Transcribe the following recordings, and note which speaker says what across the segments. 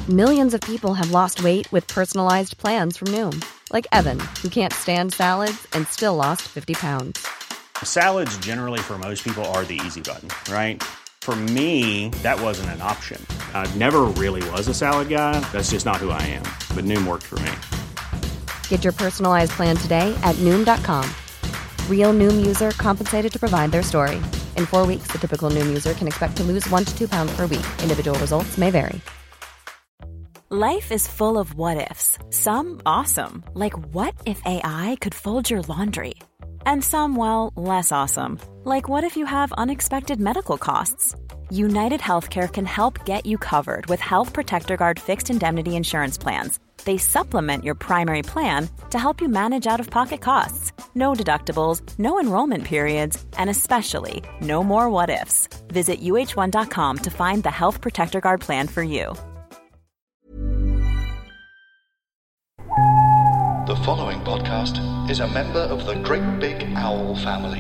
Speaker 1: Millions of people have lost weight with personalized plans from Noom. Like Evan, who can't stand salads and still lost 50 pounds.
Speaker 2: Salads generally for most people are the easy button, right? For me, that wasn't an option. I never really was a salad guy. That's just not who I am. But Noom worked for me.
Speaker 1: Get your personalized plan today at Noom.com. Real Noom user compensated to provide their story. In 4 weeks, the typical Noom user can expect to lose 1 to 2 pounds per week. Individual results may vary.
Speaker 3: Life is full of what-ifs. Some awesome, like what if AI could fold your laundry? And some, well, less awesome, like what if you have unexpected medical costs? United Healthcare can help get you covered with Health Protector Guard fixed indemnity insurance plans. They supplement your primary plan to help you manage out-of-pocket costs. No deductibles, no enrollment periods, and especially no more what-ifs. Visit uh1.com to find the Health Protector Guard plan for you.
Speaker 4: The following podcast is a member of the Great Big Owl family.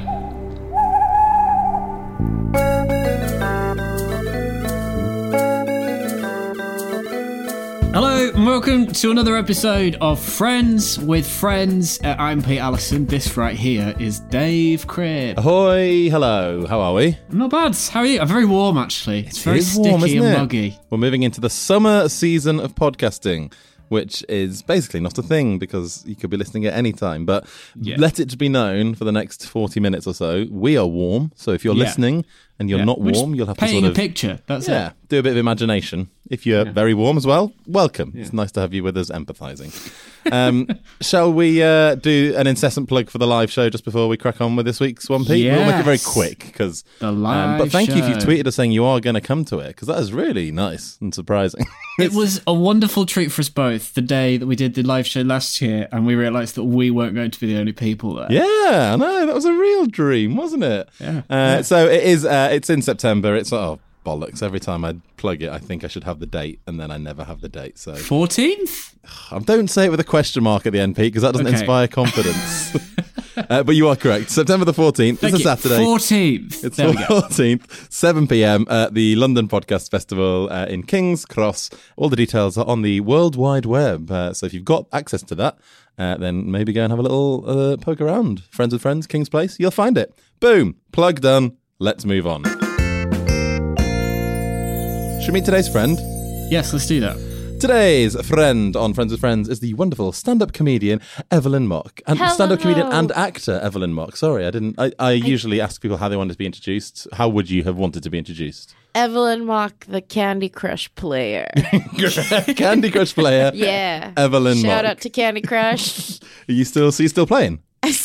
Speaker 5: Hello and welcome to another episode of Friends with Friends. I'm Pete Allison. This right here is Dave Cribb.
Speaker 6: Ahoy, hello, how are we?
Speaker 5: I'm not bad. How are you? I'm very warm, actually. It's very
Speaker 6: is
Speaker 5: sticky
Speaker 6: warm, isn't
Speaker 5: and
Speaker 6: it?
Speaker 5: muggy.
Speaker 6: We're moving into the summer season of podcasting, which is basically not a thing because you could be listening at any time. But let it be known for the next 40 minutes or so, we are warm. So if you're listening and you're not warm, you'll have to
Speaker 5: painting
Speaker 6: sort of...
Speaker 5: a picture, that's it.
Speaker 6: do a bit of imagination. If you're very warm as well, welcome. It's nice to have you with us empathising. Shall we do an incessant plug for the live show just before we crack on with this week's One Pete?
Speaker 5: Yes.
Speaker 6: We'll make it very quick because
Speaker 5: The live
Speaker 6: but thank you if you've
Speaker 5: show.
Speaker 6: tweeted us saying you are going to come to it because that is really nice and surprising.
Speaker 5: It was a wonderful treat for us both the day that we did the live show last year and we realised that we weren't going to be the only people there.
Speaker 6: Yeah, I know. That was a real dream, wasn't it?
Speaker 5: Yeah.
Speaker 6: So it is. It's in September. It's bollocks. Every time I plug it, I think I should have the date, and then I never have the date. So
Speaker 5: 14th?
Speaker 6: Don't say it with a question mark at the end, Pete, because that doesn't
Speaker 5: Okay.
Speaker 6: inspire confidence. But you are correct. September the 14th. It's a Saturday.
Speaker 5: 14th.
Speaker 6: It's
Speaker 5: There we
Speaker 6: the
Speaker 5: go.
Speaker 6: 14th, 7 p.m. at the London Podcast Festival in King's Cross. All the details are on the World Wide Web. So if you've got access to that, then maybe go and have a little poke around. Friends with Friends, King's Place. You'll find it. Boom. Plug done. Let's move on. Should we meet today's friend?
Speaker 5: Yes, let's do that.
Speaker 6: Today's friend on Friends with Friends is the wonderful stand-up comedian Evelyn Mock. And stand-up comedian and actor Evelyn Mock. Sorry, I usually ask people how they want to be introduced. How would you have wanted to be introduced?
Speaker 7: Evelyn Mock, the Candy Crush player.
Speaker 6: Candy Crush player.
Speaker 7: Yeah.
Speaker 6: Evelyn Mock.
Speaker 7: Shout out to Candy Crush.
Speaker 6: Are you still playing?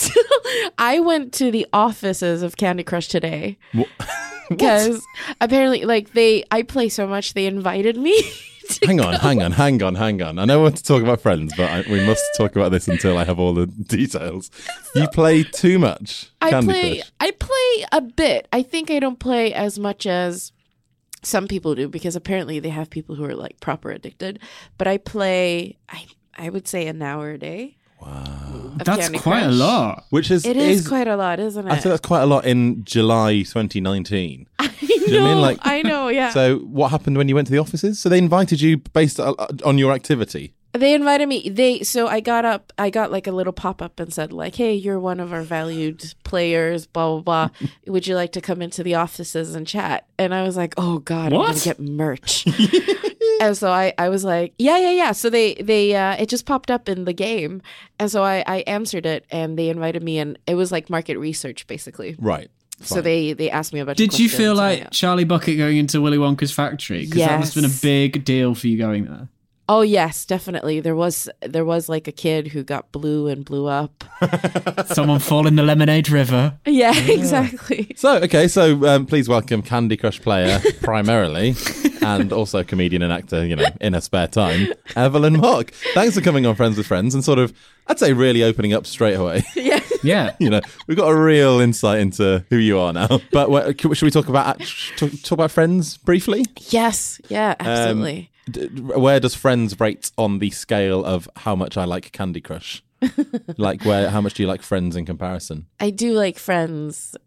Speaker 7: I went to the offices of Candy Crush today. Because apparently, I play so much, they invited me.
Speaker 6: Hang on. I know we want to talk about Friends, but we must talk about this until I have all the details. You play too much Candy Crush.
Speaker 7: I play a bit. I think I don't play as much as some people do, because apparently they have people who are like proper addicted. But I play, I would say, an hour a day.
Speaker 6: Wow.
Speaker 5: That's
Speaker 7: Candy
Speaker 5: quite
Speaker 7: Crush.
Speaker 5: a lot.
Speaker 6: Which
Speaker 7: It is quite a lot, isn't it?
Speaker 6: I think that's quite a lot in July 2019.
Speaker 7: I
Speaker 6: Do you know what I mean? Like,
Speaker 7: I know, yeah.
Speaker 6: So what happened when you went to the offices? So they invited you based on your activity?
Speaker 7: They invited me. So I got like a little pop-up and said like, hey, you're one of our valued players, blah, blah, blah. Would you like to come into the offices and chat? And I was like, oh God, I'm going to get merch. And so I was like, yeah. So they it just popped up in the game. And so I answered it and they invited me, and it was like market research basically.
Speaker 6: Right.
Speaker 7: So they asked me about.
Speaker 5: Did you feel like Charlie Bucket going into Willy Wonka's factory? Because that must have been a big deal for you going there.
Speaker 7: Oh yes, definitely. There was like a kid who got blue and blew up.
Speaker 5: Someone fall in the lemonade river.
Speaker 7: Yeah, exactly.
Speaker 6: So please welcome Candy Crush player primarily, and also comedian and actor, in her spare time, Evelyn Mock. Thanks for coming on Friends with Friends and sort of, I'd say, really opening up straight away.
Speaker 5: Yeah.
Speaker 6: We've got a real insight into who you are now. But should we talk about Friends briefly?
Speaker 7: Yes. Yeah, absolutely.
Speaker 6: Where does Friends rate on the scale of how much I like Candy Crush? How much do you like Friends in comparison?
Speaker 7: I do like Friends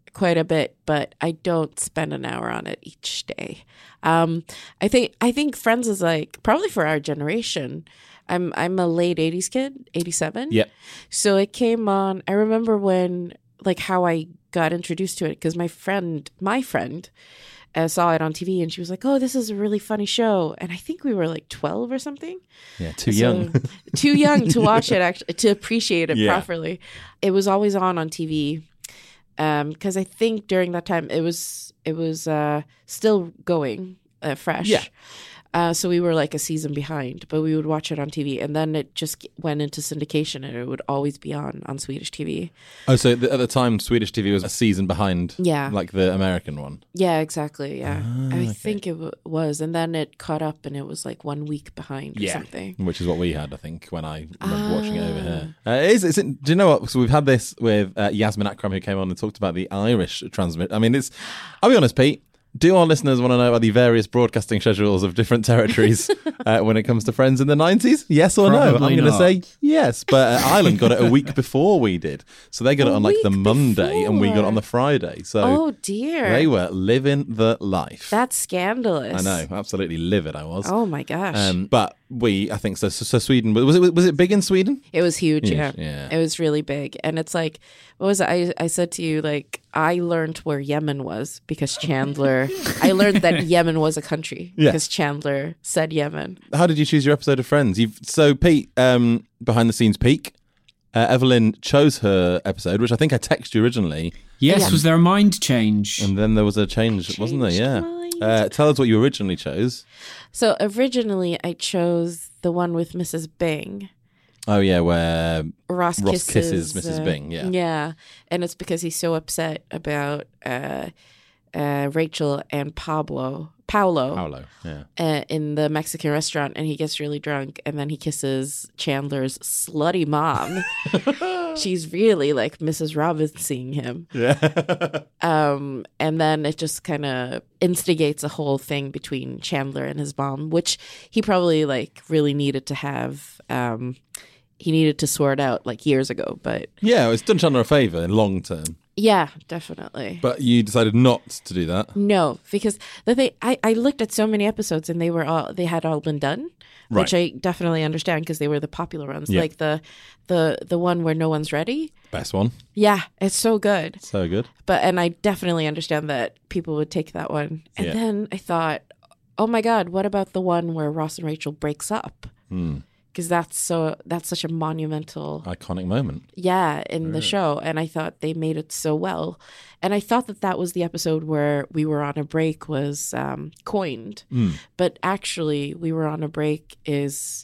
Speaker 7: quite a bit, but I don't spend an hour on it each day. I think Friends is like probably for our generation. I'm a late 80s kid, 87.
Speaker 6: Yeah.
Speaker 7: So it came on. I remember when like how I got introduced to it because my friend saw it on TV and she was like, "Oh, this is a really funny show." And I think we were like 12 or something.
Speaker 6: Yeah, too young.
Speaker 7: Too young to watch it, actually, to appreciate it
Speaker 6: Yeah.
Speaker 7: properly. It was always on TV because I think during that time it was still going fresh.
Speaker 6: Yeah.
Speaker 7: So we were like a season behind, but we would watch it on TV, and then it just went into syndication, and it would always be on Swedish TV.
Speaker 6: Oh, so at the time, Swedish TV was a season behind,
Speaker 7: Yeah.
Speaker 6: like the American one.
Speaker 7: Yeah, exactly. Yeah, I
Speaker 6: okay.
Speaker 7: think it was, and then it caught up, and it was like 1 week behind or something.
Speaker 6: Which is what we had, I think, when I remember watching it over here. Do you know what? So we've had this with Yasmin Akram, who came on and talked about the Irish transmit. I mean, I'll be honest, Pete. Do our listeners want to know about the various broadcasting schedules of different territories when it comes to Friends in the 90s? Yes or no?
Speaker 5: Probably
Speaker 6: I'm going to
Speaker 5: not.
Speaker 6: say yes. But Ireland got it a week before we did. So they got it on like the
Speaker 7: week
Speaker 6: Monday and we got it on
Speaker 7: before.
Speaker 6: the Friday. So
Speaker 7: Oh dear,
Speaker 6: they were living the life.
Speaker 7: that's scandalous.
Speaker 6: I know, absolutely livid I was.
Speaker 7: Oh my gosh.
Speaker 6: But I think so Sweden, was it big in Sweden?
Speaker 7: It was huge, yeah.
Speaker 6: Yeah.
Speaker 7: It was really big. And it's like, what was it? I said to you, like, I learned where Yemen was because Chandler, I learned that Yemen was a country
Speaker 6: Yeah.
Speaker 7: because Chandler said Yemen.
Speaker 6: How did you choose your episode of Friends? So Pete, behind the scenes peek, Evelyn chose her episode, which I think I texted you originally,
Speaker 5: Yes,
Speaker 7: Yeah.
Speaker 5: was there a mind change?
Speaker 6: and then there was a change, wasn't there?
Speaker 7: Changed
Speaker 6: Yeah.
Speaker 7: mind.
Speaker 6: Tell us what you originally chose.
Speaker 7: So originally I chose the one with Mrs. Bing.
Speaker 6: Oh yeah, where
Speaker 7: Ross
Speaker 6: kisses Mrs. Bing, yeah.
Speaker 7: Yeah. And it's because he's so upset about Rachel and Paolo.
Speaker 6: Paolo, yeah.
Speaker 7: In the Mexican restaurant, and he gets really drunk, and then he kisses Chandler's slutty mom. She's really like Mrs. Robinson him.
Speaker 6: Yeah.
Speaker 7: And then it just kind of instigates a whole thing between Chandler and his mom, which he probably like really needed to have. He needed to sort out like years ago, but
Speaker 6: Yeah, it's done Chandler a favour in long term.
Speaker 7: yeah, definitely.
Speaker 6: But you decided not to do that.
Speaker 7: No, because the thing I looked at so many episodes and they had all been done, which I definitely understand because they were the popular ones,
Speaker 6: Yeah.
Speaker 7: like the one where no one's ready.
Speaker 6: Best one.
Speaker 7: Yeah, it's so good.
Speaker 6: So good.
Speaker 7: And I definitely understand that people would take that one. And
Speaker 6: Yeah.
Speaker 7: then I thought, oh my God, what about the one where Ross and Rachel breaks up? Because that's such a monumental
Speaker 6: Iconic moment.
Speaker 7: in the show, and I thought they made it so well. And I thought that was the episode where We Were on a Break was coined, but actually We Were on a Break is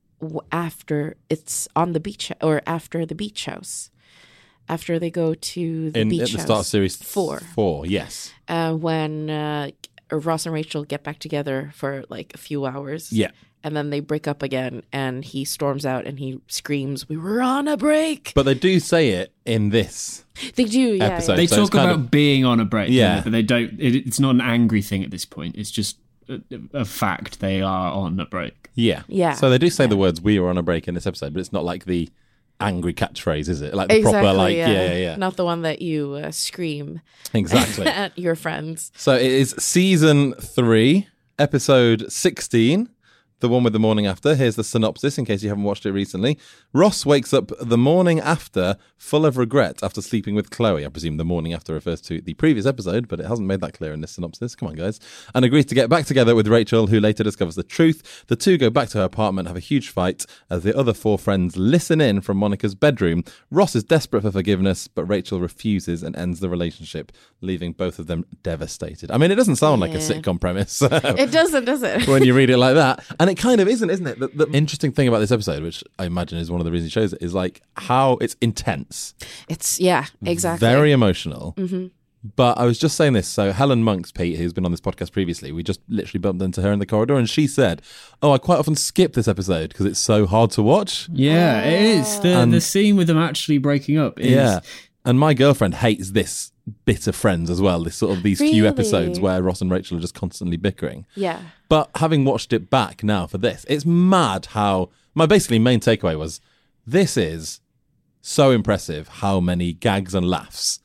Speaker 7: after it's on the beach or after the beach house, after they go to the beach
Speaker 6: At the
Speaker 7: house.
Speaker 6: start of series
Speaker 7: 4,
Speaker 6: yes.
Speaker 7: when Ross and Rachel get back together for like a few hours.
Speaker 6: Yeah.
Speaker 7: And then they break up again, and he storms out and he screams, "We were on a break!"
Speaker 6: But they do say it in this
Speaker 7: They do, yeah.
Speaker 6: episode.
Speaker 5: They
Speaker 6: So
Speaker 5: talk
Speaker 6: it's kind
Speaker 5: about
Speaker 6: of-
Speaker 5: being on a break,
Speaker 6: Yeah.
Speaker 5: but they don't. It's not an angry thing at this point. It's just a fact they are on a break.
Speaker 6: Yeah.
Speaker 7: Yeah.
Speaker 6: So they do say the words "we were on a break" in this episode, but it's not like the angry catchphrase, is it? Like the
Speaker 7: Exactly,
Speaker 6: proper, like,
Speaker 7: yeah.
Speaker 6: yeah.
Speaker 7: Not the one that you scream
Speaker 6: Exactly.
Speaker 7: at your friends.
Speaker 6: So it is season 3, episode 16. The one with the morning after. Here's the synopsis in case you haven't watched it recently. Ross wakes up the morning after full of regret after sleeping with Chloe. I presume the morning after refers to the previous episode, but it hasn't made that clear in this synopsis. Come on, guys. And agrees to get back together with Rachel, who later discovers the truth. The two go back to her apartment, have a huge fight as the other 4 friends listen in from Monica's bedroom. Ross is desperate for forgiveness, but Rachel refuses and ends the relationship, leaving both of them devastated. I mean, it doesn't sound like a sitcom premise.
Speaker 7: It doesn't, does it?
Speaker 6: When you read it like that. And it kind of isn't it? The interesting thing about this episode, which I imagine is one of the reasons he shows it, is like how it's intense.
Speaker 7: It's, yeah, exactly.
Speaker 6: Very emotional. Mm-hmm. But I was just saying this. So Helen Monks, Pete, who's been on this podcast previously, we just literally bumped into her in the corridor and she said, "Oh, I quite often skip this episode because it's so hard to watch."
Speaker 5: Yeah, it is. The scene with them actually breaking up is...
Speaker 6: Yeah. And my girlfriend hates this bit of Friends as well, these few
Speaker 7: Really?
Speaker 6: episodes where Ross and Rachel are just constantly bickering.
Speaker 7: Yeah.
Speaker 6: But having watched it back now for this, it's mad how... My basically main takeaway was, this is so impressive how many gags and laughs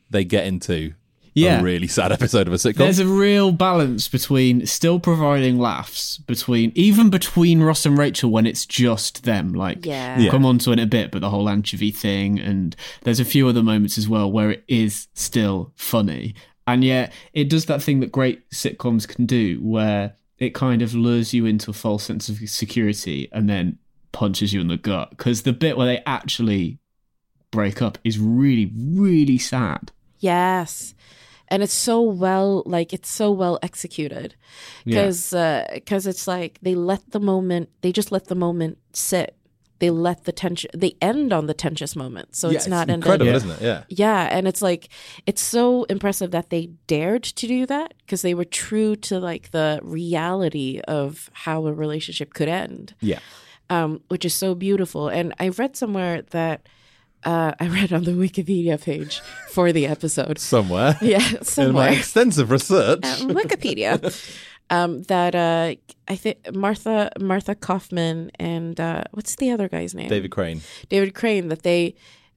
Speaker 6: they get into
Speaker 5: Yeah.
Speaker 6: a really sad episode of a sitcom.
Speaker 5: There's a real balance between still providing laughs, between Ross and Rachel when it's just them. Like,
Speaker 7: Yeah.
Speaker 5: we'll come on to it in a bit, but the whole anchovy thing, and there's a few other moments as well where it is still funny. And yet it does that thing that great sitcoms can do, where it kind of lures you into a false sense of security and then punches you in the gut. Because the bit where they actually break up is really, really sad.
Speaker 7: Yes. And it's so well executed because it's like they just let the moment sit. They let the tension, they end on the tensious moment. So it's not
Speaker 6: incredible,
Speaker 7: ended.
Speaker 6: isn't it? Yeah.
Speaker 7: Yeah. And it's like, it's so impressive that they dared to do that because they were true to like the reality of how a relationship could end.
Speaker 6: Yeah.
Speaker 7: Which is so beautiful. And I read somewhere that, I read on the Wikipedia page for the episode.
Speaker 6: Somewhere.
Speaker 7: Yeah,
Speaker 6: In
Speaker 7: somewhere.
Speaker 6: my extensive research.
Speaker 7: Wikipedia. That I think Martha Kaufman and what's the other guy's name?
Speaker 6: David Crane.
Speaker 7: David Crane. That they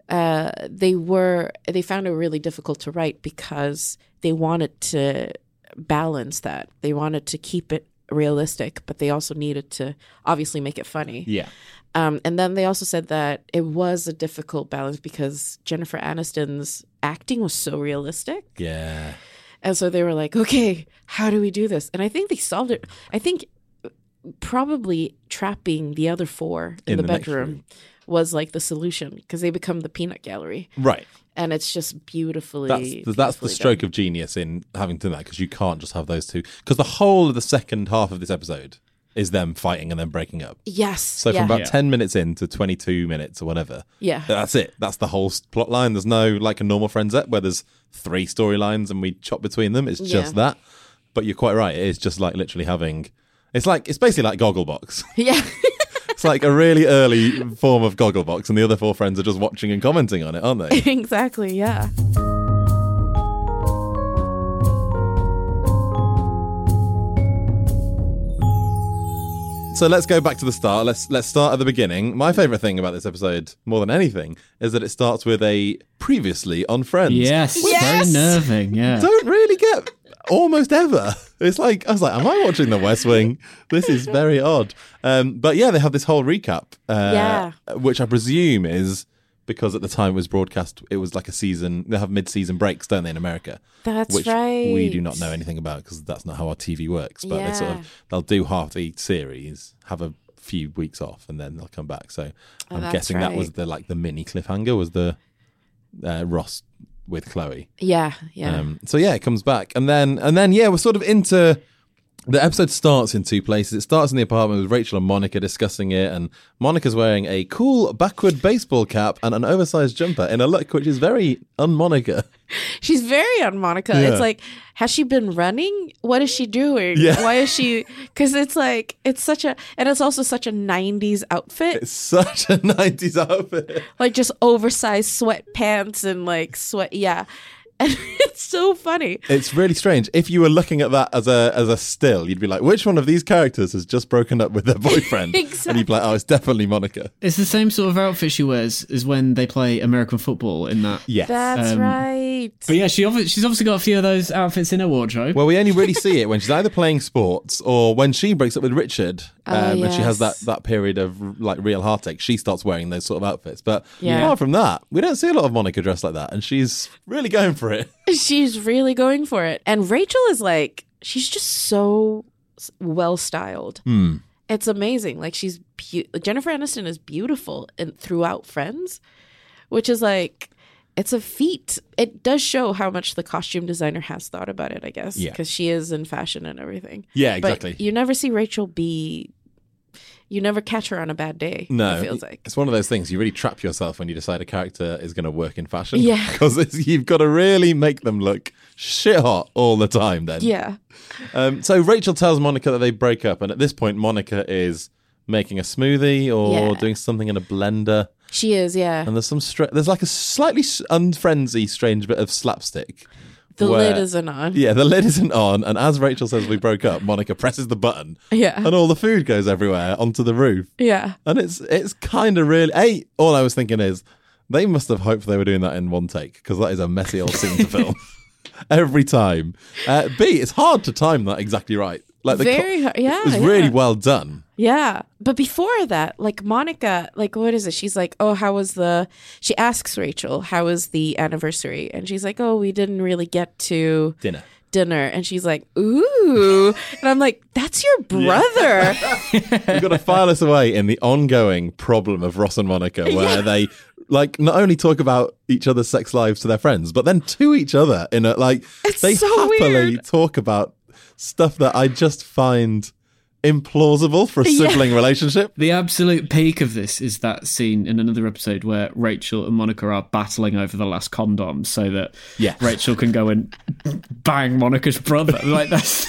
Speaker 7: found it really difficult to write because they wanted to balance that. They wanted to keep it realistic, but they also needed to obviously make it funny.
Speaker 6: Yeah.
Speaker 7: And then they also said that it was a difficult balance because Jennifer Aniston's acting was so realistic.
Speaker 6: Yeah.
Speaker 7: And so they were like, okay, how do we do this? And I think they solved it. I think probably trapping the other four in the
Speaker 6: next
Speaker 7: bedroom
Speaker 6: room.
Speaker 7: was like the solution because they become the peanut gallery.
Speaker 6: Right.
Speaker 7: And it's just beautifully.
Speaker 6: That's the stroke of genius in having done that because you can't just have those two. Because the whole of the second half of this episode is them fighting and then breaking up.
Speaker 7: Yes.
Speaker 6: So from about 10 minutes in to 22 minutes or whatever.
Speaker 7: Yeah.
Speaker 6: That's it. That's the whole plot line. There's no like a normal Friendsette where there's 3 storylines and we chop between them. It's just that. But you're quite right. It is just like literally having. It's basically like Gogglebox.
Speaker 7: Yeah.
Speaker 6: It's like a really early form of Gogglebox, and the other 4 friends are just watching and commenting on it, aren't they?
Speaker 7: Exactly. Yeah.
Speaker 6: So let's go back to the start. Let's start at the beginning. My favourite thing about this episode, more than anything, is that it starts with a previously on Friends.
Speaker 5: Yes. Very nerving. Yeah.
Speaker 6: Don't really get almost ever. It's like, I was like, am I watching The West Wing? This is very odd. But yeah, they have this whole recap, which I presume is because at the time it was broadcast, it was like a season. They have mid-season breaks, don't they, in America?
Speaker 7: That's
Speaker 6: which
Speaker 7: right.
Speaker 6: we do not know anything about because that's not how our TV works. But they'll do half the series, have a few weeks off, and then they'll come back. So I'm guessing that was the mini cliffhanger was the Ross with Chloe.
Speaker 7: Yeah, yeah.
Speaker 6: So yeah, it comes back, and then we're sort of into. The episode starts in 2 places. It starts in the apartment with Rachel and Monica discussing it, and Monica's wearing a cool backward baseball cap and an oversized jumper in a look which is very un-Monica.
Speaker 7: She's very on Monica.
Speaker 6: Yeah.
Speaker 7: It's like, has she been running? What is she doing?
Speaker 6: Yeah.
Speaker 7: Why is she? Because it's like, it's also such a 90s outfit.
Speaker 6: It's such a 90s outfit.
Speaker 7: Like just oversized sweatpants and like sweat. Yeah. And it's so funny.
Speaker 6: It's really strange. If you were looking at that as a still, you'd be like, which one of these characters has just broken up with their boyfriend?
Speaker 7: Exactly.
Speaker 6: And you'd be like, oh, it's definitely Monica.
Speaker 5: It's the same sort of outfit she wears as when they play American football in that.
Speaker 6: Yes.
Speaker 7: That's right.
Speaker 5: But yeah, she's obviously got a few of those outfits in her wardrobe.
Speaker 6: Well, we only really see it when she's either playing sports or when she breaks up with Richard and she has that period of like real heartache. She starts wearing those sort of outfits. But apart from that, we don't see a lot of Monica dressed like that. And she's really going for it.
Speaker 7: She's really going for it. And Rachel is like, she's just so well styled. It's amazing. Like Jennifer Aniston is beautiful throughout Friends, which is like, it's a feat. It does show how much the costume designer has thought about it, I guess, because she is in fashion and everything.
Speaker 6: Yeah, exactly.
Speaker 7: But you never see Rachel you never catch her on a bad day.
Speaker 6: No,
Speaker 7: it feels like.
Speaker 6: It's one of those things you really trap yourself when you decide a character is going to work in fashion.
Speaker 7: Yeah.
Speaker 6: Because you've got to really make them look shit hot all the time then.
Speaker 7: Yeah.
Speaker 6: So Rachel tells Monica that they break up, and at this point Monica is making a smoothie or doing something in a blender.
Speaker 7: She is, yeah.
Speaker 6: And there's there's like a slightly unfriendly, strange bit of slapstick.
Speaker 7: The lid isn't on.
Speaker 6: Yeah, the lid isn't on. And as Rachel says we broke up, Monica presses the button.
Speaker 7: Yeah.
Speaker 6: And all the food goes everywhere onto the roof.
Speaker 7: Yeah.
Speaker 6: And it's kind of really... all I was thinking is, They must have hoped they were doing that in one take, because that is a messy old scene to film. Every time. B, it's hard to time that exactly right. Like it was really well done.
Speaker 7: Yeah. But before that, like Monica, like what is it? She's like, oh, she asks Rachel, how was the anniversary? And she's like, oh, we didn't really get to
Speaker 6: Dinner.
Speaker 7: And she's like, ooh. And I'm like, that's your brother.
Speaker 6: We've got to file this away in the ongoing problem of Ross and Monica, where they like not only talk about each other's sex lives to their friends, but then to each other in a like they
Speaker 7: so
Speaker 6: happily
Speaker 7: weird.
Speaker 6: talk about stuff that I just find implausible for a sibling relationship.
Speaker 5: The absolute peak of this is that scene in another episode where Rachel and Monica are battling over the last condom so that Rachel can go and bang Monica's brother. Like that's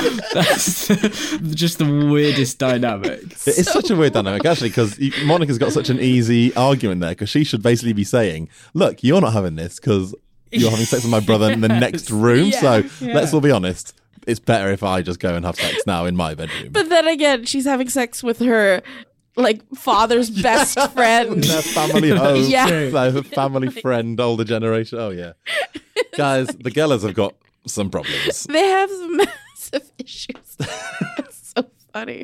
Speaker 5: just the weirdest dynamic.
Speaker 6: It's such a weird dynamic, actually, because Monica's got such an easy argument there, because she should basically be saying, look, you're not having this because you're having sex with my brother in the next room, so let's all be honest. It's better if I just go and have sex now in my bedroom.
Speaker 7: But then again, she's having sex with her like father's best friend.
Speaker 6: Their family home.
Speaker 7: Yeah.
Speaker 6: Their family friend, older generation. Oh, yeah. Guys, the Gellers have got some problems.
Speaker 7: They have some massive issues. It's so funny.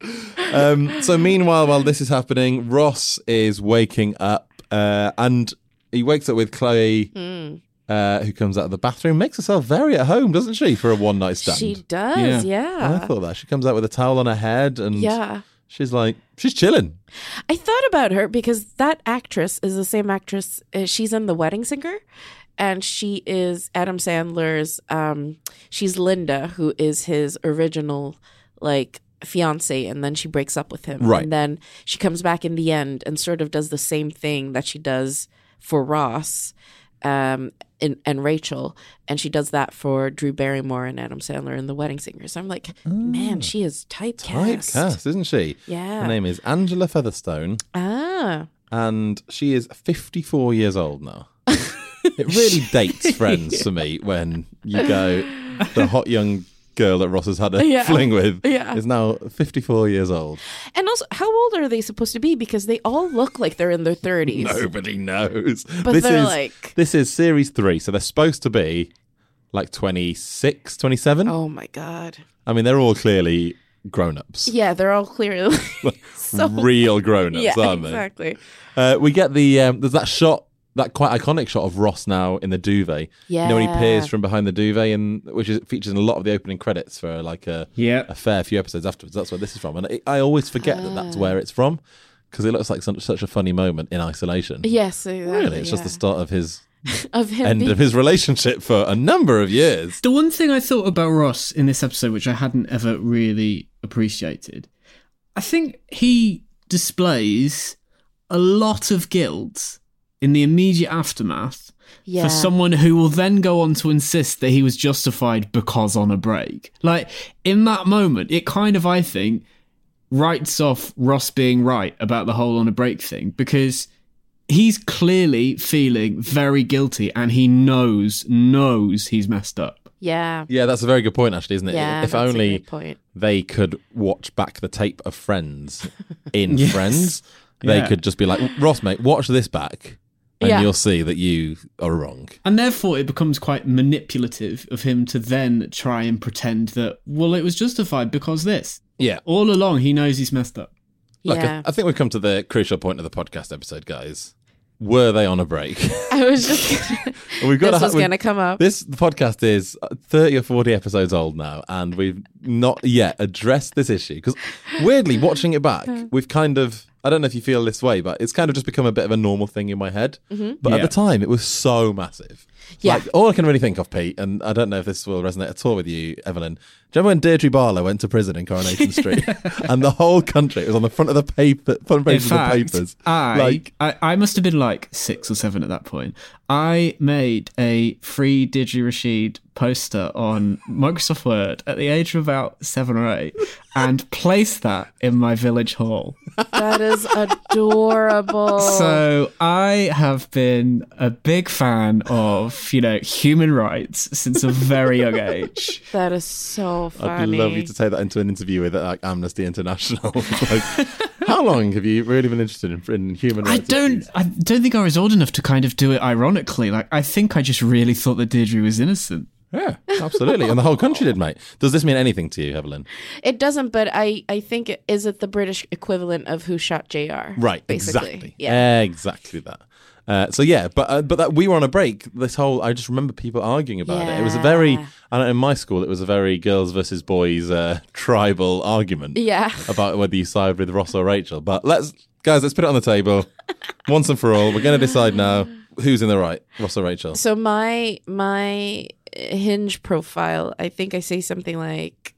Speaker 6: So meanwhile, while this is happening, Ross is waking up and he wakes up with Chloe... who comes out of the bathroom, makes herself very at home, doesn't she, for a one-night stand?
Speaker 7: She does, yeah.
Speaker 6: I thought that. She comes out with a towel on her head and she's chilling.
Speaker 7: I thought about her because that actress is the same actress. She's in The Wedding Singer, and she is Adam Sandler's, she's Linda, who is his original, like, fiance, and then she breaks up with him.
Speaker 6: Right.
Speaker 7: And then she comes back in the end and sort of does the same thing that she does for Ross. And Rachel, and she does that for Drew Barrymore and Adam Sandler in The Wedding Singer. So I'm like, man, she is typecast.
Speaker 6: Typecast, isn't she?
Speaker 7: Yeah.
Speaker 6: Her name is Angela Featherstone. And she is 54 years old now. It really dates Friends for me when you go, the hot young girl that Ross has had a fling with is now 54 years old.
Speaker 7: And also, how old are they supposed to be? Because they all look like they're in their 30s.
Speaker 6: Nobody knows.
Speaker 7: But
Speaker 6: this is series 3, so they're supposed to be like 26, 27.
Speaker 7: Oh my God.
Speaker 6: I mean, they're all clearly grown-ups.
Speaker 7: Yeah, they're all clearly
Speaker 6: real grown-ups, aren't they?
Speaker 7: Exactly.
Speaker 6: We get there's that shot, that quite iconic shot of Ross now in the duvet.
Speaker 7: Yeah.
Speaker 6: You know, when he peers from behind the duvet, which features in a lot of the opening credits for like a fair few episodes afterwards. That's where this is from. And I always forget that that's where it's from, because it looks like such a funny moment in isolation.
Speaker 7: Yes, exactly.
Speaker 6: Really, it's just the start of his
Speaker 7: of him
Speaker 6: end of his relationship for a number of years.
Speaker 5: The one thing I thought about Ross in this episode, which I hadn't ever really appreciated, I think he displays a lot of guilt in the immediate aftermath for someone who will then go on to insist that he was justified because on a break. Like, in that moment, it kind of, I think, writes off Ross being right about the whole on a break thing, because he's clearly feeling very guilty and he knows he's messed up.
Speaker 7: Yeah.
Speaker 6: Yeah, that's a very good point, actually, isn't it?
Speaker 7: Yeah,
Speaker 6: if
Speaker 7: that's
Speaker 6: only
Speaker 7: a great point.
Speaker 6: They could watch back the tape of Friends in Friends, they could just be like, Ross, mate, watch this back. And you'll see that you are wrong. And
Speaker 5: therefore it becomes quite manipulative of him to then try and pretend that, well, it was justified because this.
Speaker 6: Yeah.
Speaker 5: All along, he knows he's messed up.
Speaker 6: Look, I think we've come to the crucial point of the podcast episode, guys. Were they on a break?
Speaker 7: I was just going to come up.
Speaker 6: The podcast is 30 or 40 episodes old now, and we've not yet addressed this issue. Because weirdly, watching it back, we've kind of... I don't know if you feel this way, but it's kind of just become a bit of a normal thing in my head. Mm-hmm. But at the time, it was so massive.
Speaker 7: Yeah.
Speaker 6: Like, all I can really think of, Pete, and I don't know if this will resonate at all with you, Evelyn. Do you remember when Deirdre Barlow went to prison in Coronation Street? And the whole country, it was on the front of the paper, front page of the papers.
Speaker 5: I must have been like 6 or 7 at that point. I made a free Digi Rashid poster on Microsoft Word at the age of about 7 or 8 and placed that in my village hall.
Speaker 7: That is adorable.
Speaker 5: So I have been a big fan of, human rights since a very young age.
Speaker 7: That is so funny.
Speaker 6: I'd love you to take that into an interview with Amnesty International. How long have you really been interested in human rights?
Speaker 5: I don't think I was old enough to kind of do it ironically. Like, I think I just really thought that Deirdre was innocent.
Speaker 6: Yeah, absolutely. And the whole country did, mate. Does this mean anything to you, Evelyn?
Speaker 7: It doesn't, but I think is it the British equivalent of Who Shot JR?
Speaker 6: Right,
Speaker 7: basically.
Speaker 6: exactly.
Speaker 7: Yeah.
Speaker 6: Exactly that. But that we were on a break. I just remember people arguing about it. It was a very, I don't know, in my school, it was a very girls versus boys tribal argument.
Speaker 7: Yeah.
Speaker 6: About whether you side with Ross or Rachel. But let's put it on the table once and for all. We're going to decide now who's in the right, Ross or Rachel.
Speaker 7: So my Hinge profile, I think I say something like,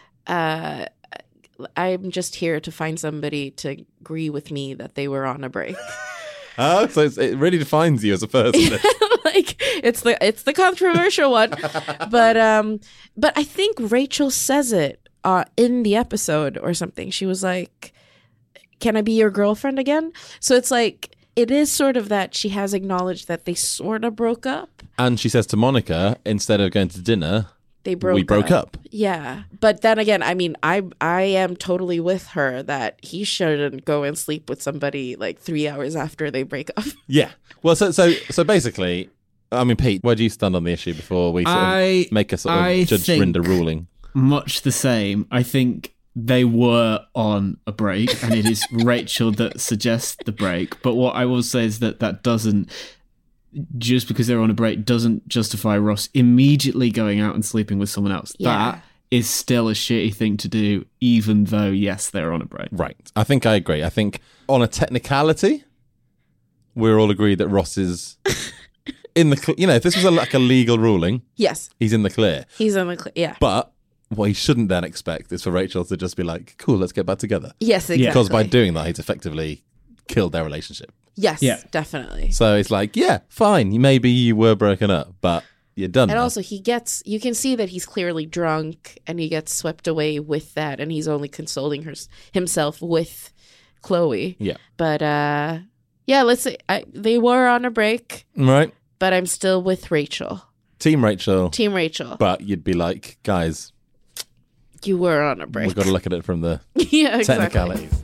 Speaker 7: I'm just here to find somebody to agree with me that they were on a break.
Speaker 6: Oh, so it really defines you as a person.
Speaker 7: Like it's the controversial one, but I think Rachel says it in the episode or something. She was like, "Can I be your girlfriend again?" So it's like it is sort of that she has acknowledged that they sort of broke up.
Speaker 6: And she says to Monica, instead of going to dinner, we broke up.
Speaker 7: Yeah. But then again, I mean, I am totally with her that he shouldn't go and sleep with somebody like 3 hours after they break up.
Speaker 6: Yeah. Well, so basically, I mean, Pete, where do you stand on the issue before we sort of make a sort of Judge Rinder ruling?
Speaker 5: Much the same. I think they were on a break, and it is Rachel that suggests the break. But what I will say is that doesn't, just because they're on a break, doesn't justify Ross immediately going out and sleeping with someone else.
Speaker 7: Yeah.
Speaker 5: That is still a shitty thing to do, even though, yes, they're on a break.
Speaker 6: Right. I think I agree. I think on a technicality, we're all agreed that Ross is in the clear. You know, if this was like a legal ruling,
Speaker 7: Yes.
Speaker 6: he's in the clear.
Speaker 7: He's on the yeah.
Speaker 6: But what he shouldn't then expect is for Rachel to just be like, cool, let's get back together.
Speaker 7: Yes, exactly.
Speaker 6: Because by doing that, he's effectively killed their relationship.
Speaker 7: Yes,
Speaker 5: Yeah.
Speaker 7: definitely.
Speaker 6: So it's like, yeah, fine. Maybe you were broken up, but you're done.
Speaker 7: And
Speaker 6: now.
Speaker 7: also you can see that he's clearly drunk and he gets swept away with that and he's only consoling himself with Chloe.
Speaker 6: Yeah.
Speaker 7: But yeah, let's say they were on a break,
Speaker 6: Right.
Speaker 7: but I'm still with Rachel.
Speaker 6: Team Rachel.
Speaker 7: Team Rachel.
Speaker 6: But you'd be like, guys,
Speaker 7: You were on a break.
Speaker 6: we've got to look at it from the
Speaker 7: yeah, exactly.
Speaker 6: technicalities.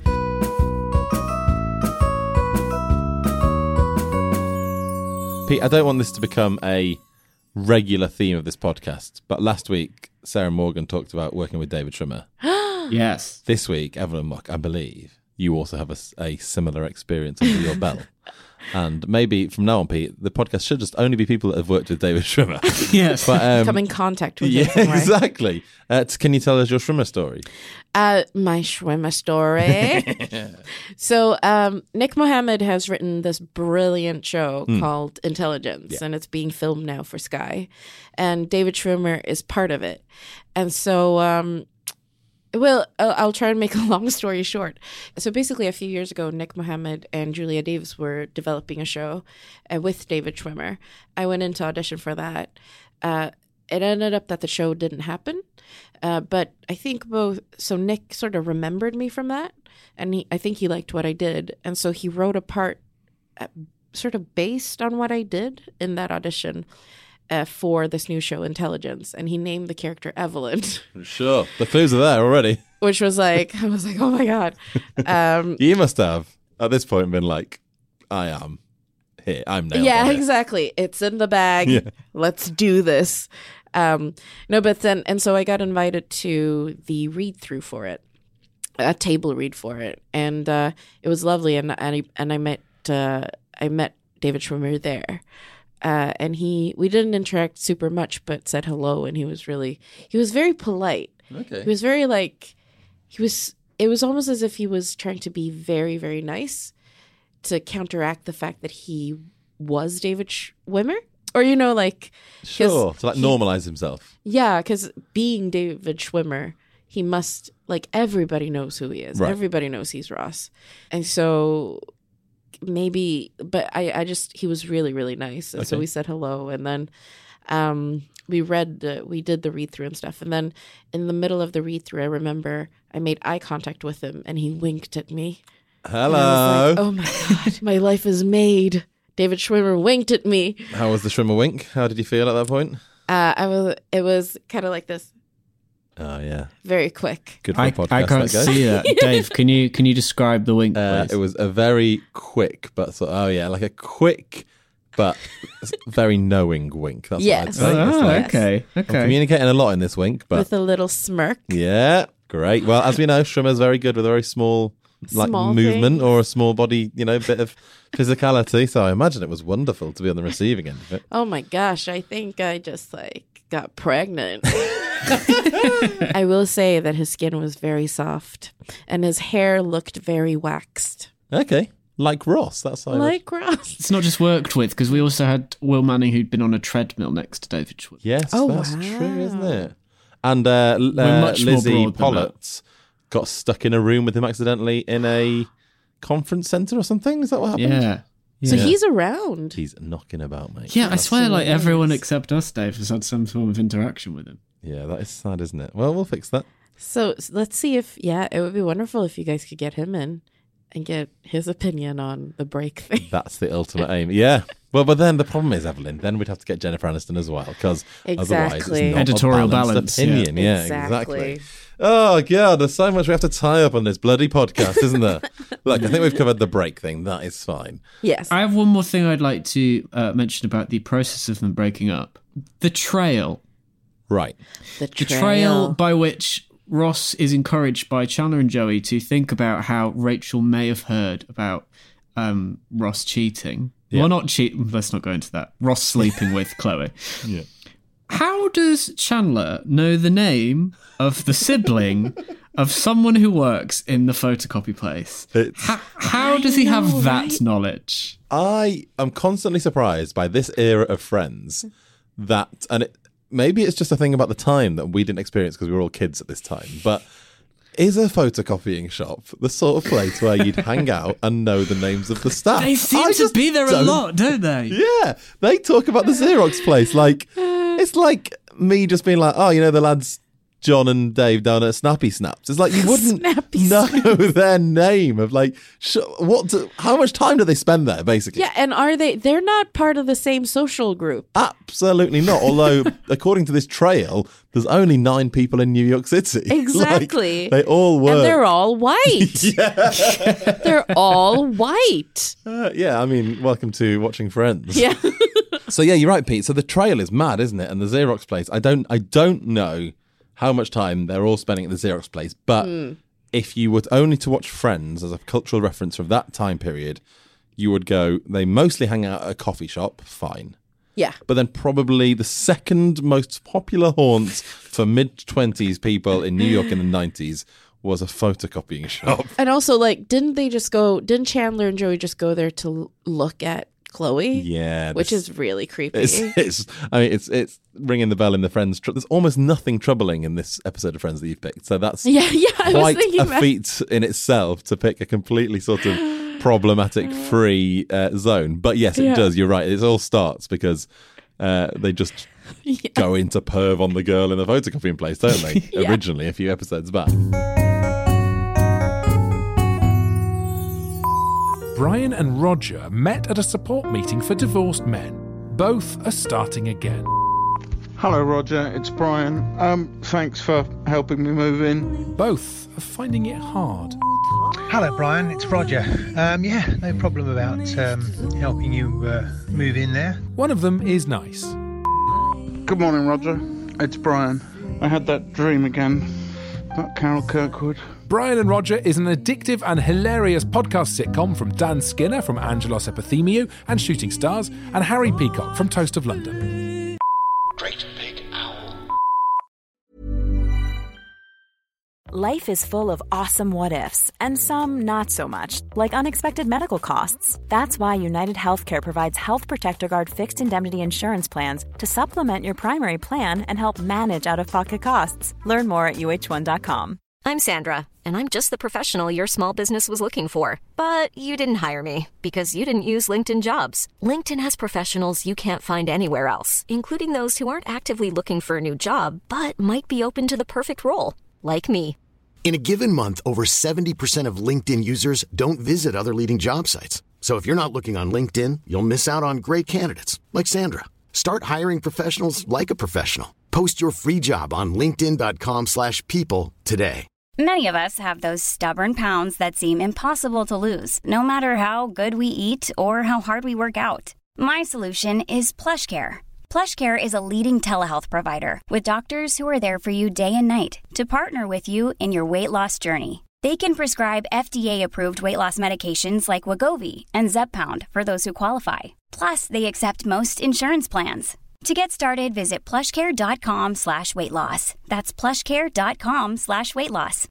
Speaker 6: Pete, I don't want this to become a regular theme of this podcast, but last week, Sarah Morgan talked about working with David Schwimmer.
Speaker 5: Yes.
Speaker 6: This week, Evelyn Mock, I believe, you also have a similar experience under your belt. And maybe from now on, Pete, the podcast should just only be people that have worked with David Schwimmer.
Speaker 5: Yes.
Speaker 6: But,
Speaker 7: Come in contact with
Speaker 6: yeah,
Speaker 7: him. Right?
Speaker 6: exactly. Can you tell us your Schwimmer story?
Speaker 7: My Schwimmer story. So Nick Mohammed has written this brilliant show called Intelligence, and it's being filmed now for Sky. And David Schwimmer is part of it. And so... Well, I'll try and make a long story short. So basically, a few years ago, Nick Mohammed and Julia Davis were developing a show with David Schwimmer. I went in to audition for that. It ended up that the show didn't happen. But I think so Nick sort of remembered me from that. And I think he liked what I did. And so he wrote a part sort of based on what I did in that audition. For this new show, Intelligence, and he named the character Evelyn.
Speaker 6: Sure. The clues are there already.
Speaker 7: Which was like, I was like, oh my God.
Speaker 6: You must have, at this point, been like, I am here. I'm nailed
Speaker 7: Yeah,
Speaker 6: on it.
Speaker 7: exactly. It's in the bag.
Speaker 6: Yeah.
Speaker 7: Let's do this. No, but then, and so I got invited to the read through for it, a table read for it. And it was lovely. And I met David Schwimmer there. And we didn't interact super much, but said hello, and he was very polite.
Speaker 6: Okay.
Speaker 7: He was very it was almost as if he was trying to be very, very nice to counteract the fact that he was David Schwimmer. Or,
Speaker 6: Sure. To normalize himself.
Speaker 7: Yeah, because being David Schwimmer, he must, everybody knows who he is.
Speaker 6: Right.
Speaker 7: Everybody knows he's Ross. And so... maybe, but he was really, really nice. And so we said hello, and then we did the read through and stuff. And then in the middle of the read through, I remember I made eye contact with him and he winked at me.
Speaker 6: Hello.
Speaker 7: And I was like, oh my God, my life is made. David Schwimmer winked at me.
Speaker 6: How was the Schwimmer wink? How did you feel at that point?
Speaker 7: It was kind of like this.
Speaker 6: Oh, yeah.
Speaker 7: Very quick.
Speaker 6: Good for
Speaker 5: I
Speaker 6: a podcast.
Speaker 5: can't
Speaker 6: that, guys.
Speaker 5: see that. Dave, can you describe the wink, please?
Speaker 6: It was a very quick, but like a quick, but very knowing wink. That's
Speaker 7: Yes.
Speaker 6: what I'd say. It's
Speaker 5: Oh,
Speaker 6: like,
Speaker 5: okay.
Speaker 6: I'm
Speaker 5: Okay.
Speaker 6: communicating a lot in this wink, but
Speaker 7: With a little smirk.
Speaker 6: yeah, great. Well, as we know, Shrimmer's very good with a very small,
Speaker 7: Small
Speaker 6: movement
Speaker 7: things.
Speaker 6: or a small body, bit of physicality. So I imagine it was wonderful to be on the receiving end of it.
Speaker 7: Oh my gosh, I think I just got pregnant. I will say that his skin was very soft and his hair looked very waxed.
Speaker 6: Okay, like Ross. That's how
Speaker 7: Like Ross.
Speaker 5: It's not just worked with, because we also had Will Manning, who'd been on a treadmill next to David Schwimmer.
Speaker 6: Yes,
Speaker 7: Oh,
Speaker 6: that's
Speaker 7: wow.
Speaker 6: true, isn't it? And
Speaker 5: much more
Speaker 6: Lizzie
Speaker 5: broad than that.
Speaker 6: Pollett got stuck in a room with him accidentally in a conference centre or something. Is that what happened?
Speaker 5: Yeah.
Speaker 7: So
Speaker 6: Yeah.
Speaker 7: he's around.
Speaker 6: He's knocking about, mate.
Speaker 5: Yeah, I
Speaker 6: That's-
Speaker 5: swear, like,
Speaker 7: hilarious.
Speaker 5: everyone except us, Dave, has had some form of interaction with him.
Speaker 6: Yeah, that is sad, isn't it? Well, we'll fix that.
Speaker 7: So let's see if, it would be wonderful if you guys could get him in and get his opinion on the break thing.
Speaker 6: That's the ultimate aim. Yeah. Well, but then the problem is, Evelyn, then we'd have to get Jennifer Aniston as well, because otherwise
Speaker 7: Exactly.
Speaker 6: it's not
Speaker 5: Editorial
Speaker 6: a balanced
Speaker 5: balance, yeah.
Speaker 6: opinion. Yeah, exactly. Oh, God, there's so much we have to tie up on this bloody podcast, isn't there? Look, I think we've covered the break thing. That is fine.
Speaker 7: Yes.
Speaker 5: I have one more thing I'd like to mention about the process of them breaking up. The trail.
Speaker 6: Right.
Speaker 7: The
Speaker 5: The trail by which Ross is encouraged by Chandler and Joey to think about how Rachel may have heard about Ross cheating.
Speaker 6: Yeah.
Speaker 5: Well, not cheat. Let's not go into that. Ross sleeping with Chloe.
Speaker 6: Yeah.
Speaker 5: How does Chandler know the name of the sibling of someone who works in the photocopy place?
Speaker 6: It's-
Speaker 5: How does he have
Speaker 7: know,
Speaker 5: that
Speaker 7: right?
Speaker 5: knowledge?
Speaker 6: I am constantly surprised by this era of Friends that, and maybe it's just a thing about the time that we didn't experience because we were all kids at this time, but is a photocopying shop the sort of place where you'd hang out and know the names of the staff?
Speaker 5: They seem
Speaker 6: I
Speaker 5: to
Speaker 6: just
Speaker 5: be there a
Speaker 6: don't-
Speaker 5: lot, don't they?
Speaker 6: Yeah, they talk about the Xerox place. Like, it's like me just being like, oh, the lads John and Dave down at Snappy Snaps. It's like you wouldn't
Speaker 7: Snappy
Speaker 6: know their name of like how much time do they spend there, basically?
Speaker 7: Yeah, and they're not part of the same social group.
Speaker 6: Absolutely not. Although, according to this trail, there's only 9 people in New York City.
Speaker 7: Exactly.
Speaker 6: Like, they all work.
Speaker 7: And they're all white. They're all white.
Speaker 6: Yeah, I mean, welcome to watching Friends.
Speaker 7: Yeah.
Speaker 6: So yeah, you're right, Pete. So the trail is mad, isn't it? And the Xerox place, I don't know how much time they're all spending at the Xerox place, but if you were only to watch Friends as a cultural reference of that time period, you would go, they mostly hang out at a coffee shop, fine.
Speaker 7: Yeah.
Speaker 6: But then probably the second most popular haunt for mid-20s people in New York in the 90s was a photocopying shop.
Speaker 7: And also, didn't Chandler and Joey just go there to look at Chloe?
Speaker 6: Yeah.
Speaker 7: Which is really creepy.
Speaker 6: It's ringing the bell in the Friends. There's almost nothing troubling in this episode of Friends that you've picked. So that's
Speaker 7: Yeah, I was
Speaker 6: quite
Speaker 7: thinking
Speaker 6: a
Speaker 7: that.
Speaker 6: feat in itself to pick a completely sort of problematic free zone. But yes, it
Speaker 7: Yeah.
Speaker 6: does. You're right. It all starts because they just go into perv on the girl in the photocopying place, don't they?
Speaker 7: Yeah.
Speaker 6: Originally, a few episodes back.
Speaker 8: Brian and Roger met at a support meeting for divorced men. Both are starting again.
Speaker 9: Hello, Roger. It's Brian. Thanks for helping me move in.
Speaker 8: Both are finding it hard.
Speaker 10: Hello, Brian. It's Roger. Yeah, no problem about helping you move in there.
Speaker 8: One of them is nice.
Speaker 9: Good morning, Roger. It's Brian. I had that dream again about Carol Kirkwood.
Speaker 8: Brian and Roger is an addictive and hilarious podcast sitcom from Dan Skinner from Angelos Epithemiou and Shooting Stars, and Harry Peacock from Toast of London.
Speaker 4: Great Big Owl.
Speaker 3: Life is full of awesome what-ifs, and some not so much, like unexpected medical costs. That's why United Healthcare provides Health Protector Guard fixed indemnity insurance plans to supplement your primary plan and help manage out-of-pocket costs. Learn more at uh1.com.
Speaker 11: I'm Sandra, and I'm just the professional your small business was looking for. But you didn't hire me because you didn't use LinkedIn Jobs. LinkedIn has professionals you can't find anywhere else, including those who aren't actively looking for a new job, but might be open to the perfect role, like me.
Speaker 12: In a given month, over 70% of LinkedIn users don't visit other leading job sites. So if you're not looking on LinkedIn, you'll miss out on great candidates like Sandra. Start hiring professionals like a professional. Post your free job on linkedin.com/people today.
Speaker 13: Many of us have those stubborn pounds that seem impossible to lose, no matter how good we eat or how hard we work out. My solution is PlushCare. PlushCare is a leading telehealth provider with doctors who are there for you day and night to partner with you in your weight loss journey. They can prescribe FDA-approved weight loss medications like Wegovy and Zepbound for those who qualify. Plus, they accept most insurance plans. To get started, visit plushcare.com/weightloss. That's plushcare.com/weightloss.